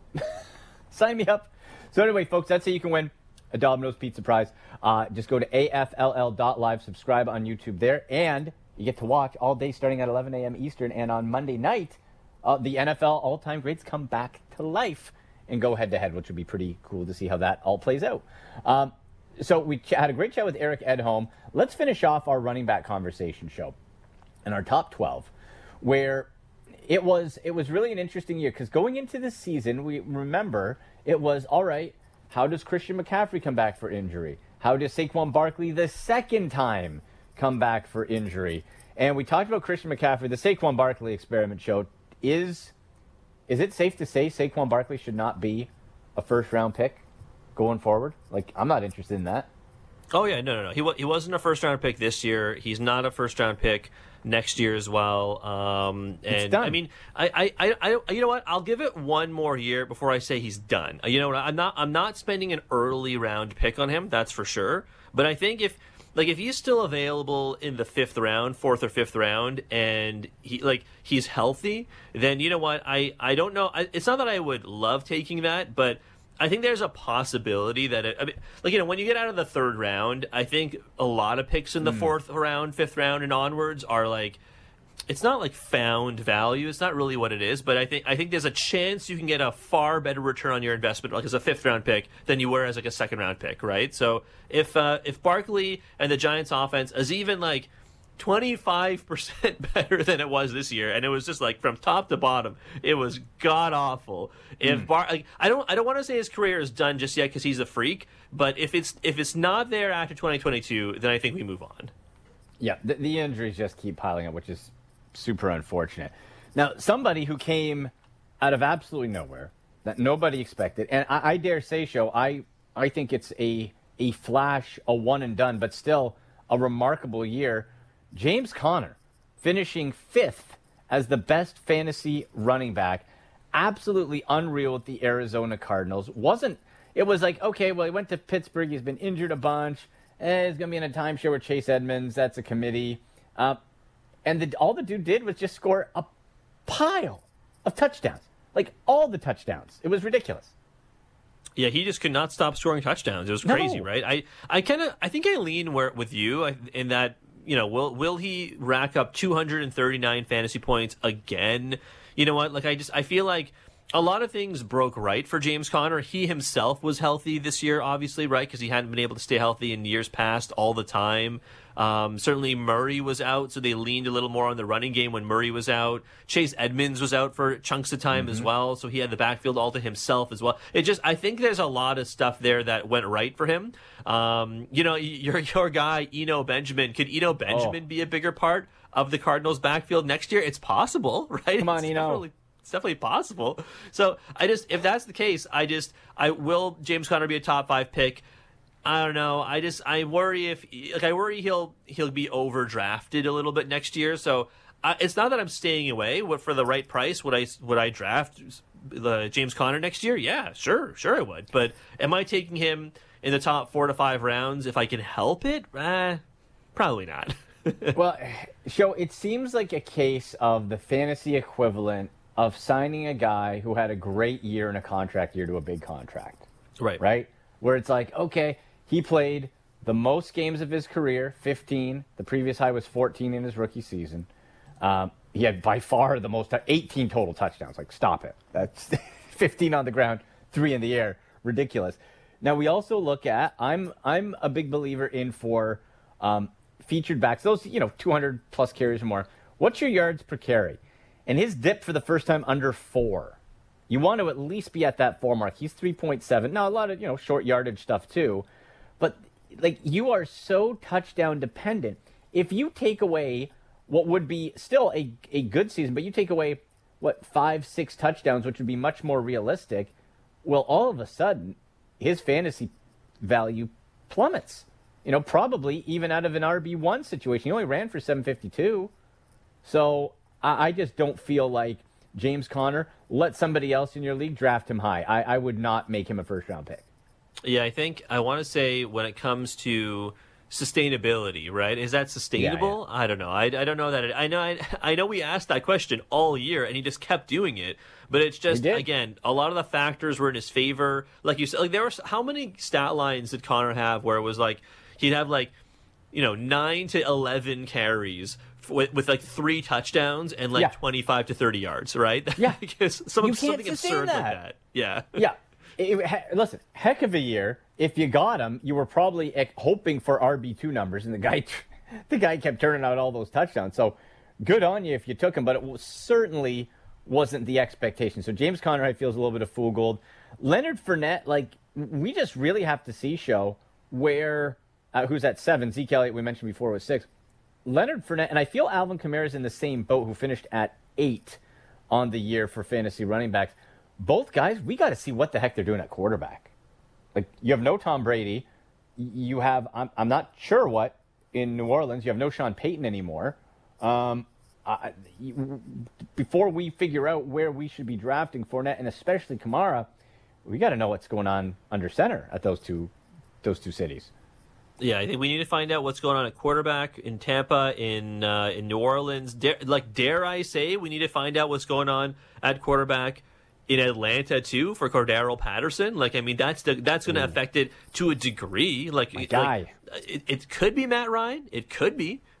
Sign me up. So anyway, folks, that's how you can win a Domino's Pizza Prize. Uh, just go to A F L L dot live, subscribe on YouTube there, and you get to watch all day starting at eleven a.m. Eastern. And on Monday night, uh, the N F L all-time greats come back to life and go head-to-head, which would be pretty cool to see how that all plays out. Um, so we ch- had a great chat with Eric Edholm. Let's finish off our running back conversation show and our top twelve, where it was it was really an interesting year because going into the season, we remember it was, all right, how does Christian McCaffrey come back for injury? How does Saquon Barkley the second time come back for injury? And we talked about Christian McCaffrey. The Saquon Barkley experiment showed, is, is it safe to say Saquon Barkley should not be a first-round pick going forward? Like, I'm not interested in that. Oh, yeah, no, no, no. He, wa- he wasn't a first-round pick this year. He's not a first-round pick next year as well. Um, and it's done. I mean, I, I, I, I, you know what? I'll give it one more year before I say he's done. You know what? I'm not, I'm not spending an early round pick on him. That's for sure. But I think if, like, if he's still available in the fifth round, fourth or fifth round, and he, like, he's healthy, then you know what? I, I don't know. I, it's not that I would love taking that, but I think there's a possibility that, it, I mean, like, you know, when you get out of the third round, I think a lot of picks in the mm. fourth round, fifth round, and onwards are like, it's not like found value. It's not really what it is, but I think I think there's a chance you can get a far better return on your investment, like as a fifth round pick, than you were as like a second round pick, right? So if uh, if Barkley and the Giants offense is even like twenty-five percent better than it was this year, and it was just like from top to bottom, it was god awful. If mm. Bar, like, I don't I don't want to say his career is done just yet because he's a freak, but if it's if it's not there after twenty twenty-two, then I think we move on. Yeah, the, the injuries just keep piling up, which is super unfortunate. Now, somebody who came out of absolutely nowhere that nobody expected, and I, I dare say, Show, I I think it's a a flash, a one and done, but still a remarkable year. James Conner finishing fifth as the best fantasy running back. Absolutely unreal with the Arizona Cardinals. Wasn't it was like, okay, well, he went to Pittsburgh. He's been injured a bunch. Eh, he's going to be in a timeshare with Chase Edmonds. That's a committee. Uh, and the, all the dude did was just score a pile of touchdowns. Like, all the touchdowns. It was ridiculous. Yeah, he just could not stop scoring touchdowns. It was crazy, No. right? I, I kind of I think I lean where with you in that, you know, will will he rack up two hundred thirty-nine fantasy points again? You know what? Like, I just I feel like a lot of things broke right for James Conner. He himself was healthy this year, obviously, right? Because he hadn't been able to stay healthy in years past all the time. Um, certainly Murray was out, so they leaned a little more on the running game when Murray was out. Chase Edmonds was out for chunks of time mm-hmm. as well, so he had the backfield all to himself as well. It just, I think there's a lot of stuff there that went right for him. Um, you know, your your guy Eno Benjamin, could Eno Benjamin oh. be a bigger part of the Cardinals' backfield next year? It's possible, right? Come on, it's Eno. Definitely, it's definitely possible. So I just, if that's the case, I just, I will James Conner be a top five pick. I don't know. I just I worry if like I worry he'll he'll be overdrafted a little bit next year. So I, it's not that I'm staying away. What for the right price would I would I draft the James Conner next year? Yeah, sure, sure I would. But am I taking him in the top four to five rounds if I can help it? Eh, probably not. Well, Show, it seems like a case of the fantasy equivalent of signing a guy who had a great year in a contract year to a big contract. Right. Right? Where it's like, okay, he played the most games of his career, fifteen. The previous high was fourteen in his rookie season. Um, he had by far the most, eighteen total touchdowns. Like, stop it. That's fifteen on the ground, three in the air. Ridiculous. Now, we also look at, I'm I'm a big believer in for um, featured backs, those, you know, two hundred plus carries or more. What's your yards per carry? And his dip for the first time under four. You want to at least be at that four mark. He's three point seven. Now, a lot of, you know, short yardage stuff too. But, like, you are so touchdown dependent. If you take away what would be still a, a good season, but you take away, what, five, six touchdowns, which would be much more realistic, well, all of a sudden, his fantasy value plummets. You know, probably even out of an R B one situation. He only ran for seven fifty-two. So I, I just don't feel like James Conner, let somebody else in your league draft him high. I, I would not make him a first-round pick. Yeah, I think I want to say when it comes to sustainability, right? Is that sustainable? Yeah, yeah. I don't know. I, I don't know that. It, I know. I, I know we asked that question all year, and he just kept doing it. But it's just again, a lot of the factors were in his favor. Like you said, like there were how many stat lines did Conner have where it was like he'd have like you know nine to eleven carries with, with like three touchdowns and like yeah. twenty-five to thirty yards, right? Yeah, because some you something absurd that. like that. Yeah, yeah. It, it, listen, heck of a year. If you got him, you were probably hoping for R B two numbers, and the guy, the guy kept turning out all those touchdowns. So, good on you if you took him, but it was, certainly wasn't the expectation. So James Conner, I feel, is a little bit of fool gold. Leonard Fournette, like we just really have to see show where uh, who's at seven. Zeke Elliott, we mentioned before, was six. Leonard Fournette, and I feel Alvin Kamara is in the same boat, who finished at eight on the year for fantasy running backs. Both guys, we got to see what the heck they're doing at quarterback. Like, you have no Tom Brady. You have, I'm, I'm not sure what, in New Orleans. You have no Sean Payton anymore. Um, I, before we figure out where we should be drafting Fournette, and especially Kamara, we got to know what's going on under center at those two, those two cities. Yeah, I think we need to find out what's going on at quarterback in Tampa, in uh, in New Orleans. Dare, like, dare I say, we need to find out what's going on at quarterback in Atlanta too for Cordero Patterson. Like, I mean, that's the, that's going to affect it to a degree. Like, My guy. Like, it, it could be Matt Ryan. It could be,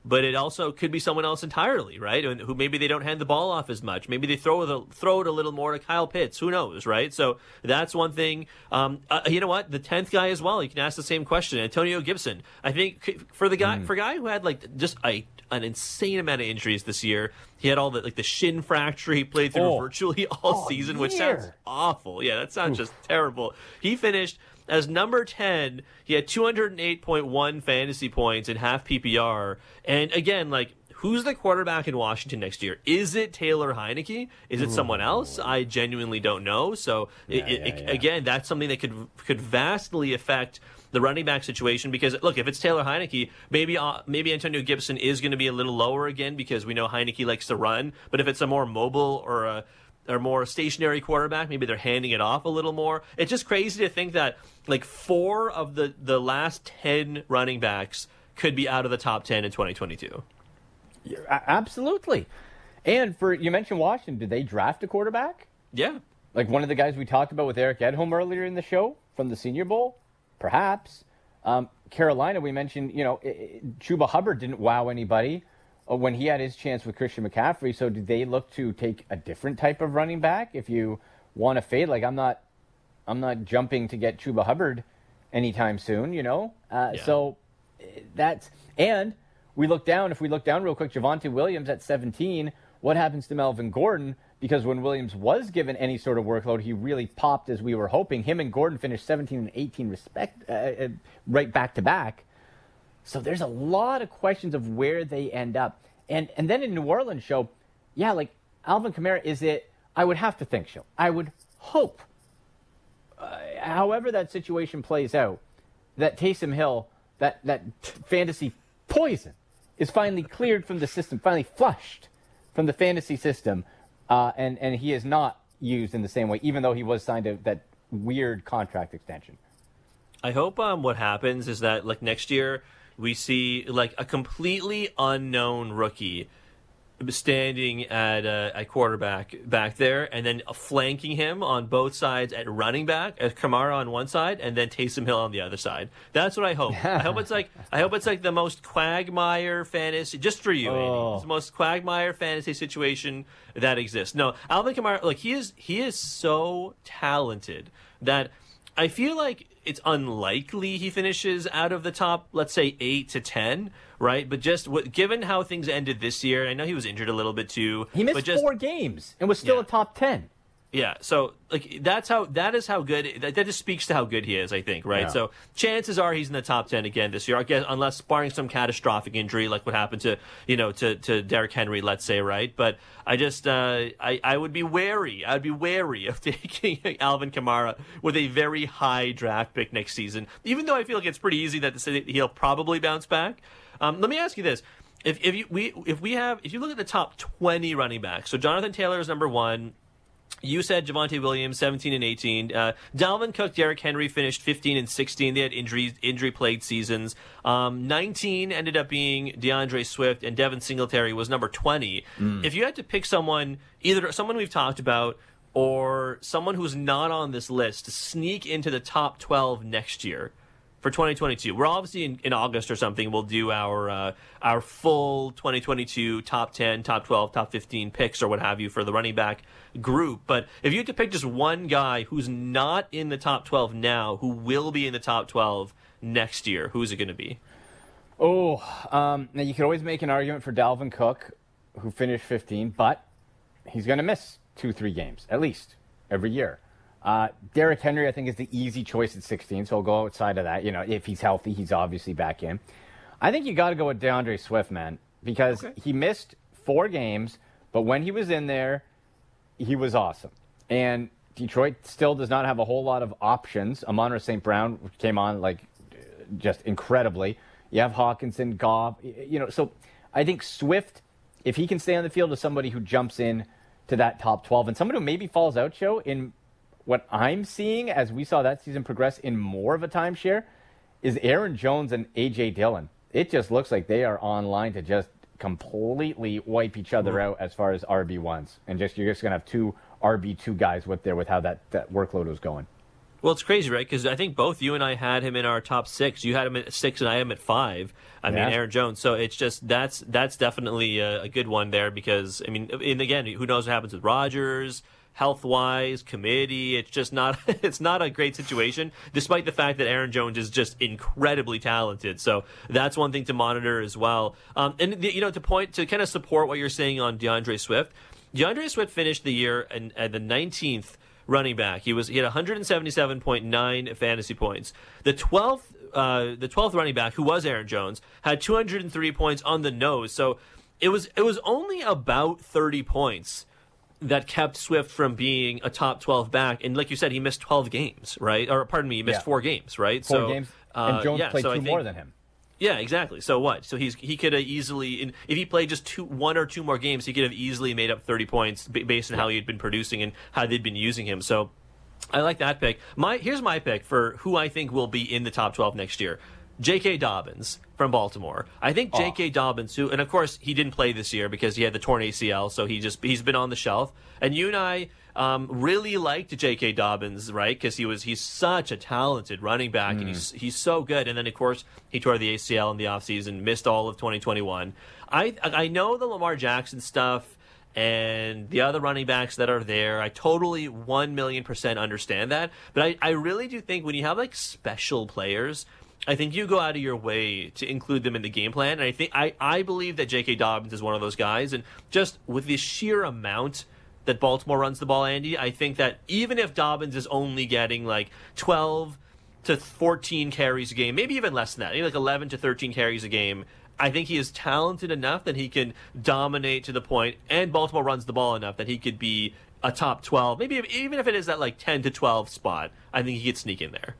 but it also could be someone else entirely, right? And who maybe they don't hand the ball off as much. Maybe they throw the throw it a little more to Kyle Pitts. Who knows, right? So that's one thing. Um, uh, you know what? The tenth guy as well. You can ask the same question. Antonio Gibson. I think for the guy mm. for a guy who had like just a an insane amount of injuries this year. He had all the like the shin fracture he played through oh. virtually all oh, season, year. which sounds awful. Yeah, that sounds Oof. just terrible. He finished as number ten. He had two hundred eight point one fantasy points in half P P R. And again, like, who's the quarterback in Washington next year? Is it Taylor Heineke? Is it someone else? I genuinely don't know. So yeah, it, yeah, it, yeah. again, that's something that could could vastly affect the running back situation, because look, if it's Taylor Heineke, maybe uh, maybe Antonio Gibson is going to be a little lower again because we know Heineke likes to run. But if it's a more mobile or a or more stationary quarterback, maybe they're handing it off a little more. It's just crazy to think that like four of the the last ten running backs could be out of the top ten in twenty twenty-two. Yeah, absolutely. And for you mentioned Washington, did they draft a quarterback? Yeah, like one of the guys we talked about with Eric Edholm earlier in the show from the Senior Bowl. Perhaps. Um, Carolina, we mentioned, you know, it, it, Chuba Hubbard didn't wow anybody uh, when he had his chance with Christian McCaffrey. So did they look to take a different type of running back if you want to fade? Like, I'm not I'm not jumping to get Chuba Hubbard anytime soon, you know? Uh, yeah. So that's – and we look down. If we look down real quick, Javonte Williams at seventeen, what happens to Melvin Gordon? Because when Williams was given any sort of workload, he really popped as we were hoping. Him and Gordon finished seventeen and eighteen respect, uh, right back to back. So there's a lot of questions of where they end up. And and then in New Orleans, show, yeah, like Alvin Kamara, is it, I would have to think, show, I would hope, uh, however that situation plays out, that Taysom Hill, that, that fantasy poison, is finally cleared from the system, finally flushed from the fantasy system. Uh, and, and he is not used in the same way, even though he was signed to that weird contract extension. I hope um, what happens is that like next year we see like a completely unknown rookie standing at uh, at quarterback back there, and then flanking him on both sides at running back, as Kamara on one side, and then Taysom Hill on the other side. That's what I hope. I hope it's like I hope it's like the most Quagmire fantasy, just for you, Andy. Oh. It's the most Quagmire fantasy situation that exists. No, Alvin Kamara, like he is, he is so talented that I feel like it's unlikely he finishes out of the top, let's say, eight to ten, right? But just what, given how things ended this year, I know he was injured a little bit too. He missed but just, four games and was still yeah. a top ten. Yeah, so like that's how that is how good that, that just speaks to how good he is, I think, right? Yeah. So chances are he's in the top ten again this year, I guess, unless barring some catastrophic injury like what happened to you know to to Derrick Henry, let's say, right? But I just uh, I I would be wary. I would be wary of taking Alvin Kamara with a very high draft pick next season, even though I feel like it's pretty easy that to say that he'll probably bounce back. Um, let me ask you this: if if you we if we have if you look at the top twenty running backs, so Jonathan Taylor is number one. You said Javonte Williams, seventeen and eighteen. Uh, Dalvin Cook, Derrick Henry finished fifteen and sixteen. They had injuries, injury-plagued seasons. Um, nineteen ended up being DeAndre Swift, and Devin Singletary was number twenty. Mm. If you had to pick someone, either someone we've talked about or someone who's not on this list to sneak into the top twelve next year for twenty twenty-two, we're obviously in, in August or something, we'll do our uh, our full twenty twenty-two top ten, top twelve, top fifteen picks or what have you for the running back group. But if you had to pick just one guy who's not in the top twelve now, who will be in the top twelve next year, who's it going to be? Oh, um, now you could always make an argument for Dalvin Cook, who finished fifteen, but he's going to miss two, three games, at least, every year. Uh, Derrick Henry, I think, is the easy choice at sixteen, so I'll go outside of that. You know, if he's healthy, he's obviously back in. I think you got to go with DeAndre Swift, man, because okay. he missed four games, but when he was in there, he was awesome. And Detroit still does not have a whole lot of options. Amon-Ra Saint Brown came on, like, just incredibly. You have Hawkinson, Goff, you know, so I think Swift, if he can stay on the field, is somebody who jumps in to that top twelve, and someone who maybe falls out, Joe, in what I'm seeing as we saw that season progress in more of a timeshare is Aaron Jones and A J Dillon. It just looks like they are on line to just completely wipe each other out as far as R B ones. And just you're just going to have two R B two guys with there with how that, that workload was going. Well, it's crazy, right? Because I think both you and I had him in our top six. You had him at six, and I am at five. I yeah. mean, Aaron Jones. So it's just that's that's definitely a, a good one there because I mean, and again, who knows what happens with Rodgers, health wise, committee. It's just not it's not a great situation, despite the fact that Aaron Jones is just incredibly talented. So that's one thing to monitor as well. Um, and you know, to point to kind of support what you're saying on DeAndre Swift. DeAndre Swift finished the year in, at the nineteenth. Running back. He was he had one hundred seventy-seven point nine fantasy points. The twelfth uh, the twelfth running back, who was Aaron Jones, had two hundred three points on the nose. So it was it was only about thirty points that kept Swift from being a top twelve back. And like you said, he missed twelve games, right? Or pardon me, he missed yeah. four games, right? Four so, games. And uh, Jones yeah, played so two think, more than him. Yeah, exactly. So what? So he's he could have easily, if he played just two, one or two more games, he could have easily made up thirty points based on how he had been producing and how they'd been using him. So I like that pick. My here's my pick for who I think will be in the top twelve next year. J K. Dobbins from Baltimore. I think J K. Oh. Dobbins, who, and of course he didn't play this year because he had the torn A C L, so he just he's been on the shelf. And you and I um, really liked J K. Dobbins, right? Because he was he's such a talented running back, mm. and he's he's so good. And then of course he tore the A C L in the offseason, missed all of twenty twenty-one. I I know the Lamar Jackson stuff and the other running backs that are there. I totally one million percent understand that, but I I really do think when you have like special players, I think you go out of your way to include them in the game plan. And I think I, I believe that J K. Dobbins is one of those guys. And just with the sheer amount that Baltimore runs the ball, Andy, I think that even if Dobbins is only getting like twelve to fourteen carries a game, maybe even less than that, maybe like eleven to thirteen carries a game, I think he is talented enough that he can dominate to the point, and Baltimore runs the ball enough that he could be a top twelve, maybe even if it is that like ten to twelve spot, I think he could sneak in there.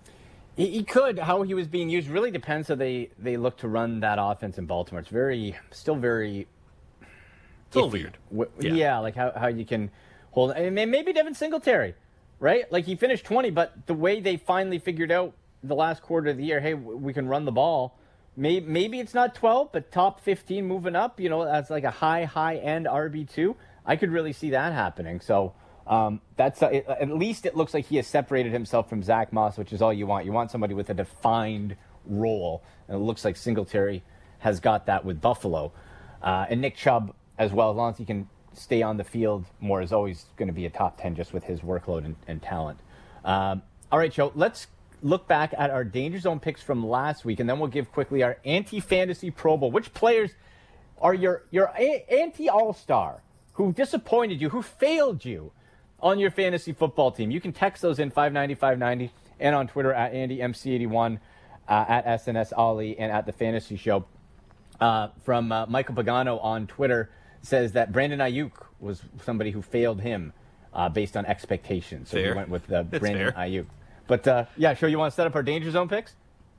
He could. How he was being used really depends how they, they look to run that offense in Baltimore. It's very, still very... It's a little weird. Yeah. yeah, like how, how you can hold... I mean, maybe Devin Singletary, right? Like he finished twenty, but the way they finally figured out the last quarter of the year, hey, we can run the ball. Maybe, maybe it's not twelve, but top fifteen moving up, you know, that's like a high, high-end R B two. I could really see that happening. So... Um, that's uh, it, at least it looks like he has separated himself from Zach Moss, which is all you want. You want somebody with a defined role, and it looks like Singletary has got that with Buffalo. Uh, and Nick Chubb as well, as long as he can stay on the field more, is always going to be a top ten just with his workload and, and talent. Um, all right, Joe, let's look back at our Danger Zone picks from last week, and then we'll give quickly our anti-fantasy Pro Bowl. Which players are your, your a- anti-all-star who disappointed you, who failed you on your fantasy football team? You can text those in five ninety, five ninety, and on Twitter at Andy M C eighty-one, uh, at S N S Ollie, and at The Fantasy Show. Uh, from uh, Michael Pagano on Twitter says that Brandon Ayuk was somebody who failed him uh, based on expectations. So fair. we went with uh, Brandon fair. Ayuk. But, uh, yeah, Show, you want to set up our Danger Zone picks?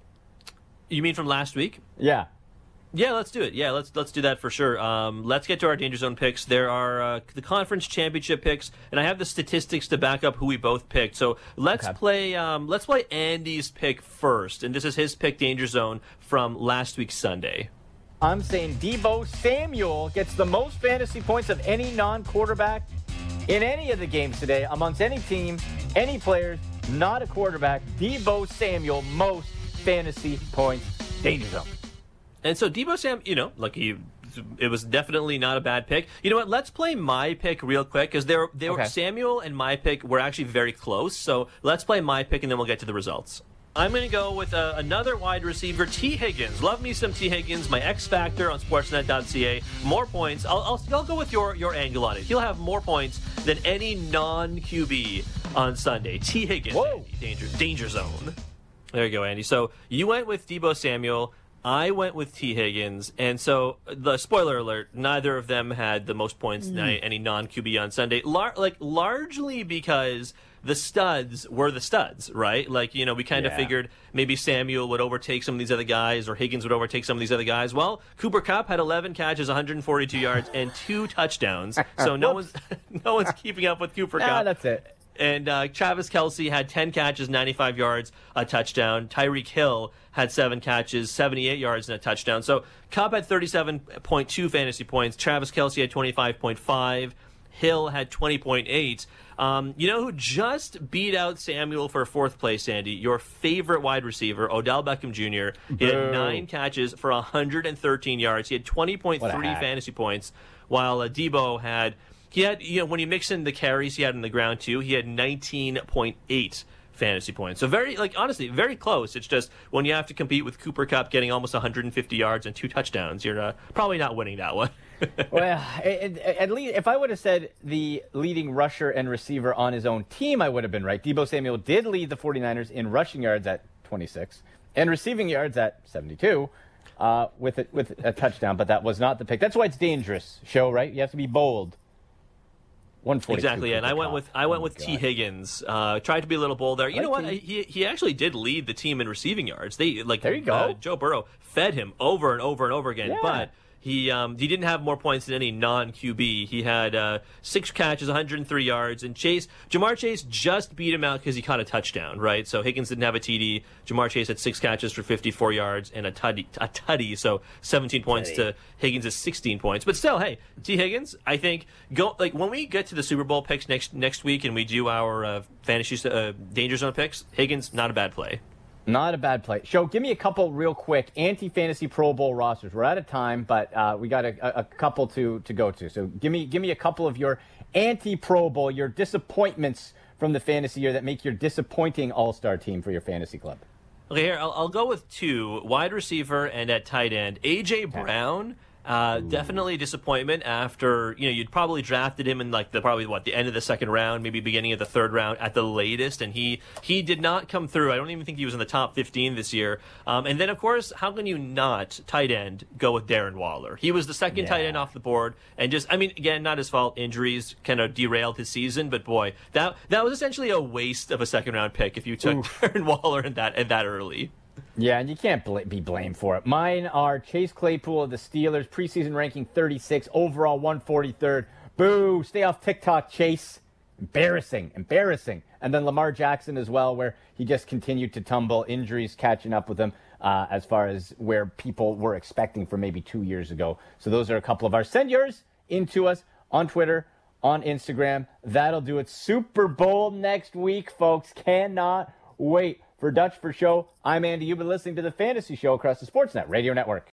You mean from last week? Yeah. Yeah, let's do it. Yeah, let's let's do that for sure. Um, let's get to our Danger Zone picks. There are uh, the conference championship picks, and I have the statistics to back up who we both picked. So let's okay. play. Um, let's play Andy's pick first, and this is his pick Danger Zone from last week's Sunday. I'm saying Deebo Samuel gets the most fantasy points of any non-quarterback in any of the games today, amongst any team, any players, not a quarterback. Deebo Samuel, most fantasy points. Danger Zone. And so Deebo Sam, you know, like he, it was definitely not a bad pick. You know what? Let's play my pick real quick because there, there, okay. Samuel and my pick were actually very close. So let's play my pick and then we'll get to the results. I'm going to go with uh, another wide receiver, T. Higgins. Love me some T. Higgins, my X Factor on Sportsnet dot C A. More points. I'll, I'll, I'll go with your, your angle on it. He'll have more points than any non-Q B on Sunday. T. Higgins. Whoa. Danger, danger zone. There you go, Andy. So you went with Deebo Samuel. I went with T. Higgins, and so the spoiler alert: neither of them had the most points mm. than any non-Q B on Sunday. Lar- like largely because the studs were the studs, right? Like you know, we kind of yeah. figured maybe Samuel would overtake some of these other guys, or Higgins would overtake some of these other guys. Well, Cooper Kupp had eleven catches, one hundred forty-two yards, and two touchdowns. So no one's no one's keeping up with Cooper Kupp. Ah, that's it. And uh, Travis Kelce had ten catches, ninety-five yards, a touchdown. Tyreek Hill had seven catches, seventy-eight yards, and a touchdown. So Kupp had thirty-seven point two fantasy points. Travis Kelce had twenty-five point five. Hill had twenty point eight. Um, you know who just beat out Samuel for fourth place, Andy? Your favorite wide receiver, Odell Beckham Junior He had nine catches for one hundred thirteen yards. He had twenty point three fantasy points, while uh, Debo had, he had, you know, when you mix in the carries he had on the ground too, he had nineteen point eight fantasy points. So very, like, honestly, very close. It's just when you have to compete with Cooper Kupp getting almost one hundred fifty yards and two touchdowns, you're uh, probably not winning that one. Well, it, it, at least if I would have said the leading rusher and receiver on his own team, I would have been right. Deebo Samuel did lead the 49ers in rushing yards at twenty-six and receiving yards at seventy-two uh, with, a, with a touchdown, but that was not the pick. That's why it's dangerous, show, right? You have to be bold. one forty-two Exactly, and I went with I went oh with God. T. Higgins. Uh, tried to be a little bold there. You like know what? T. He he actually did lead the team in receiving yards. They like there you go. Uh, Joe Burrow fed him over and over and over again, yeah. but he um, he didn't have more points than any non-Q B. He had uh, six catches, one hundred three yards, and Chase Jamar Chase just beat him out because he caught a touchdown, right? So Higgins didn't have a T D. Jamar Chase had six catches for fifty-four yards and a tutty, a tutty, so seventeen points to Higgins' sixteen points. But still, hey, T. Higgins, I think go like when we get to the Super Bowl picks next next week and we do our uh, fantasy uh, danger zone picks, Higgins not a bad play. Not a bad play. Show, give me a couple real quick anti-fantasy Pro Bowl rosters. We're out of time, but uh, we got a, a couple to, to go to. So give me give me a couple of your anti-Pro Bowl, your disappointments from the fantasy year that make your disappointing all-star team for your fantasy club. Okay, here, I'll, I'll go with two, wide receiver and at tight end. A J. Brown, uh, definitely disappointment after, you know, you'd probably drafted him in like the, probably what, the end of the second round, maybe beginning of the third round at the latest, and he, he did not come through. I don't even think he was in the top fifteen this year. Um, and then, of course, how can you not, tight end, go with Darren Waller? He was the second yeah. tight end off the board, and just, I mean, again, not his fault. Injuries kind of derailed his season, but boy, that that was essentially a waste of a second round pick if you took Oof. Darren Waller in that, in that early. Yeah, and you can't bl- be blamed for it. Mine are Chase Claypool of the Steelers, preseason ranking thirty-six, overall one forty-third. Boo, stay off TikTok, Chase. Embarrassing, embarrassing. And then Lamar Jackson as well, where he just continued to tumble, injuries catching up with him uh, as far as where people were expecting from maybe two years ago. So those are a couple of our. Send yours into us on Twitter, on Instagram. That'll do it. Super Bowl next week, folks. Cannot wait. For Dutch for Show, I'm Andy. You've been listening to the Fantasy Show across the Sportsnet Radio Network.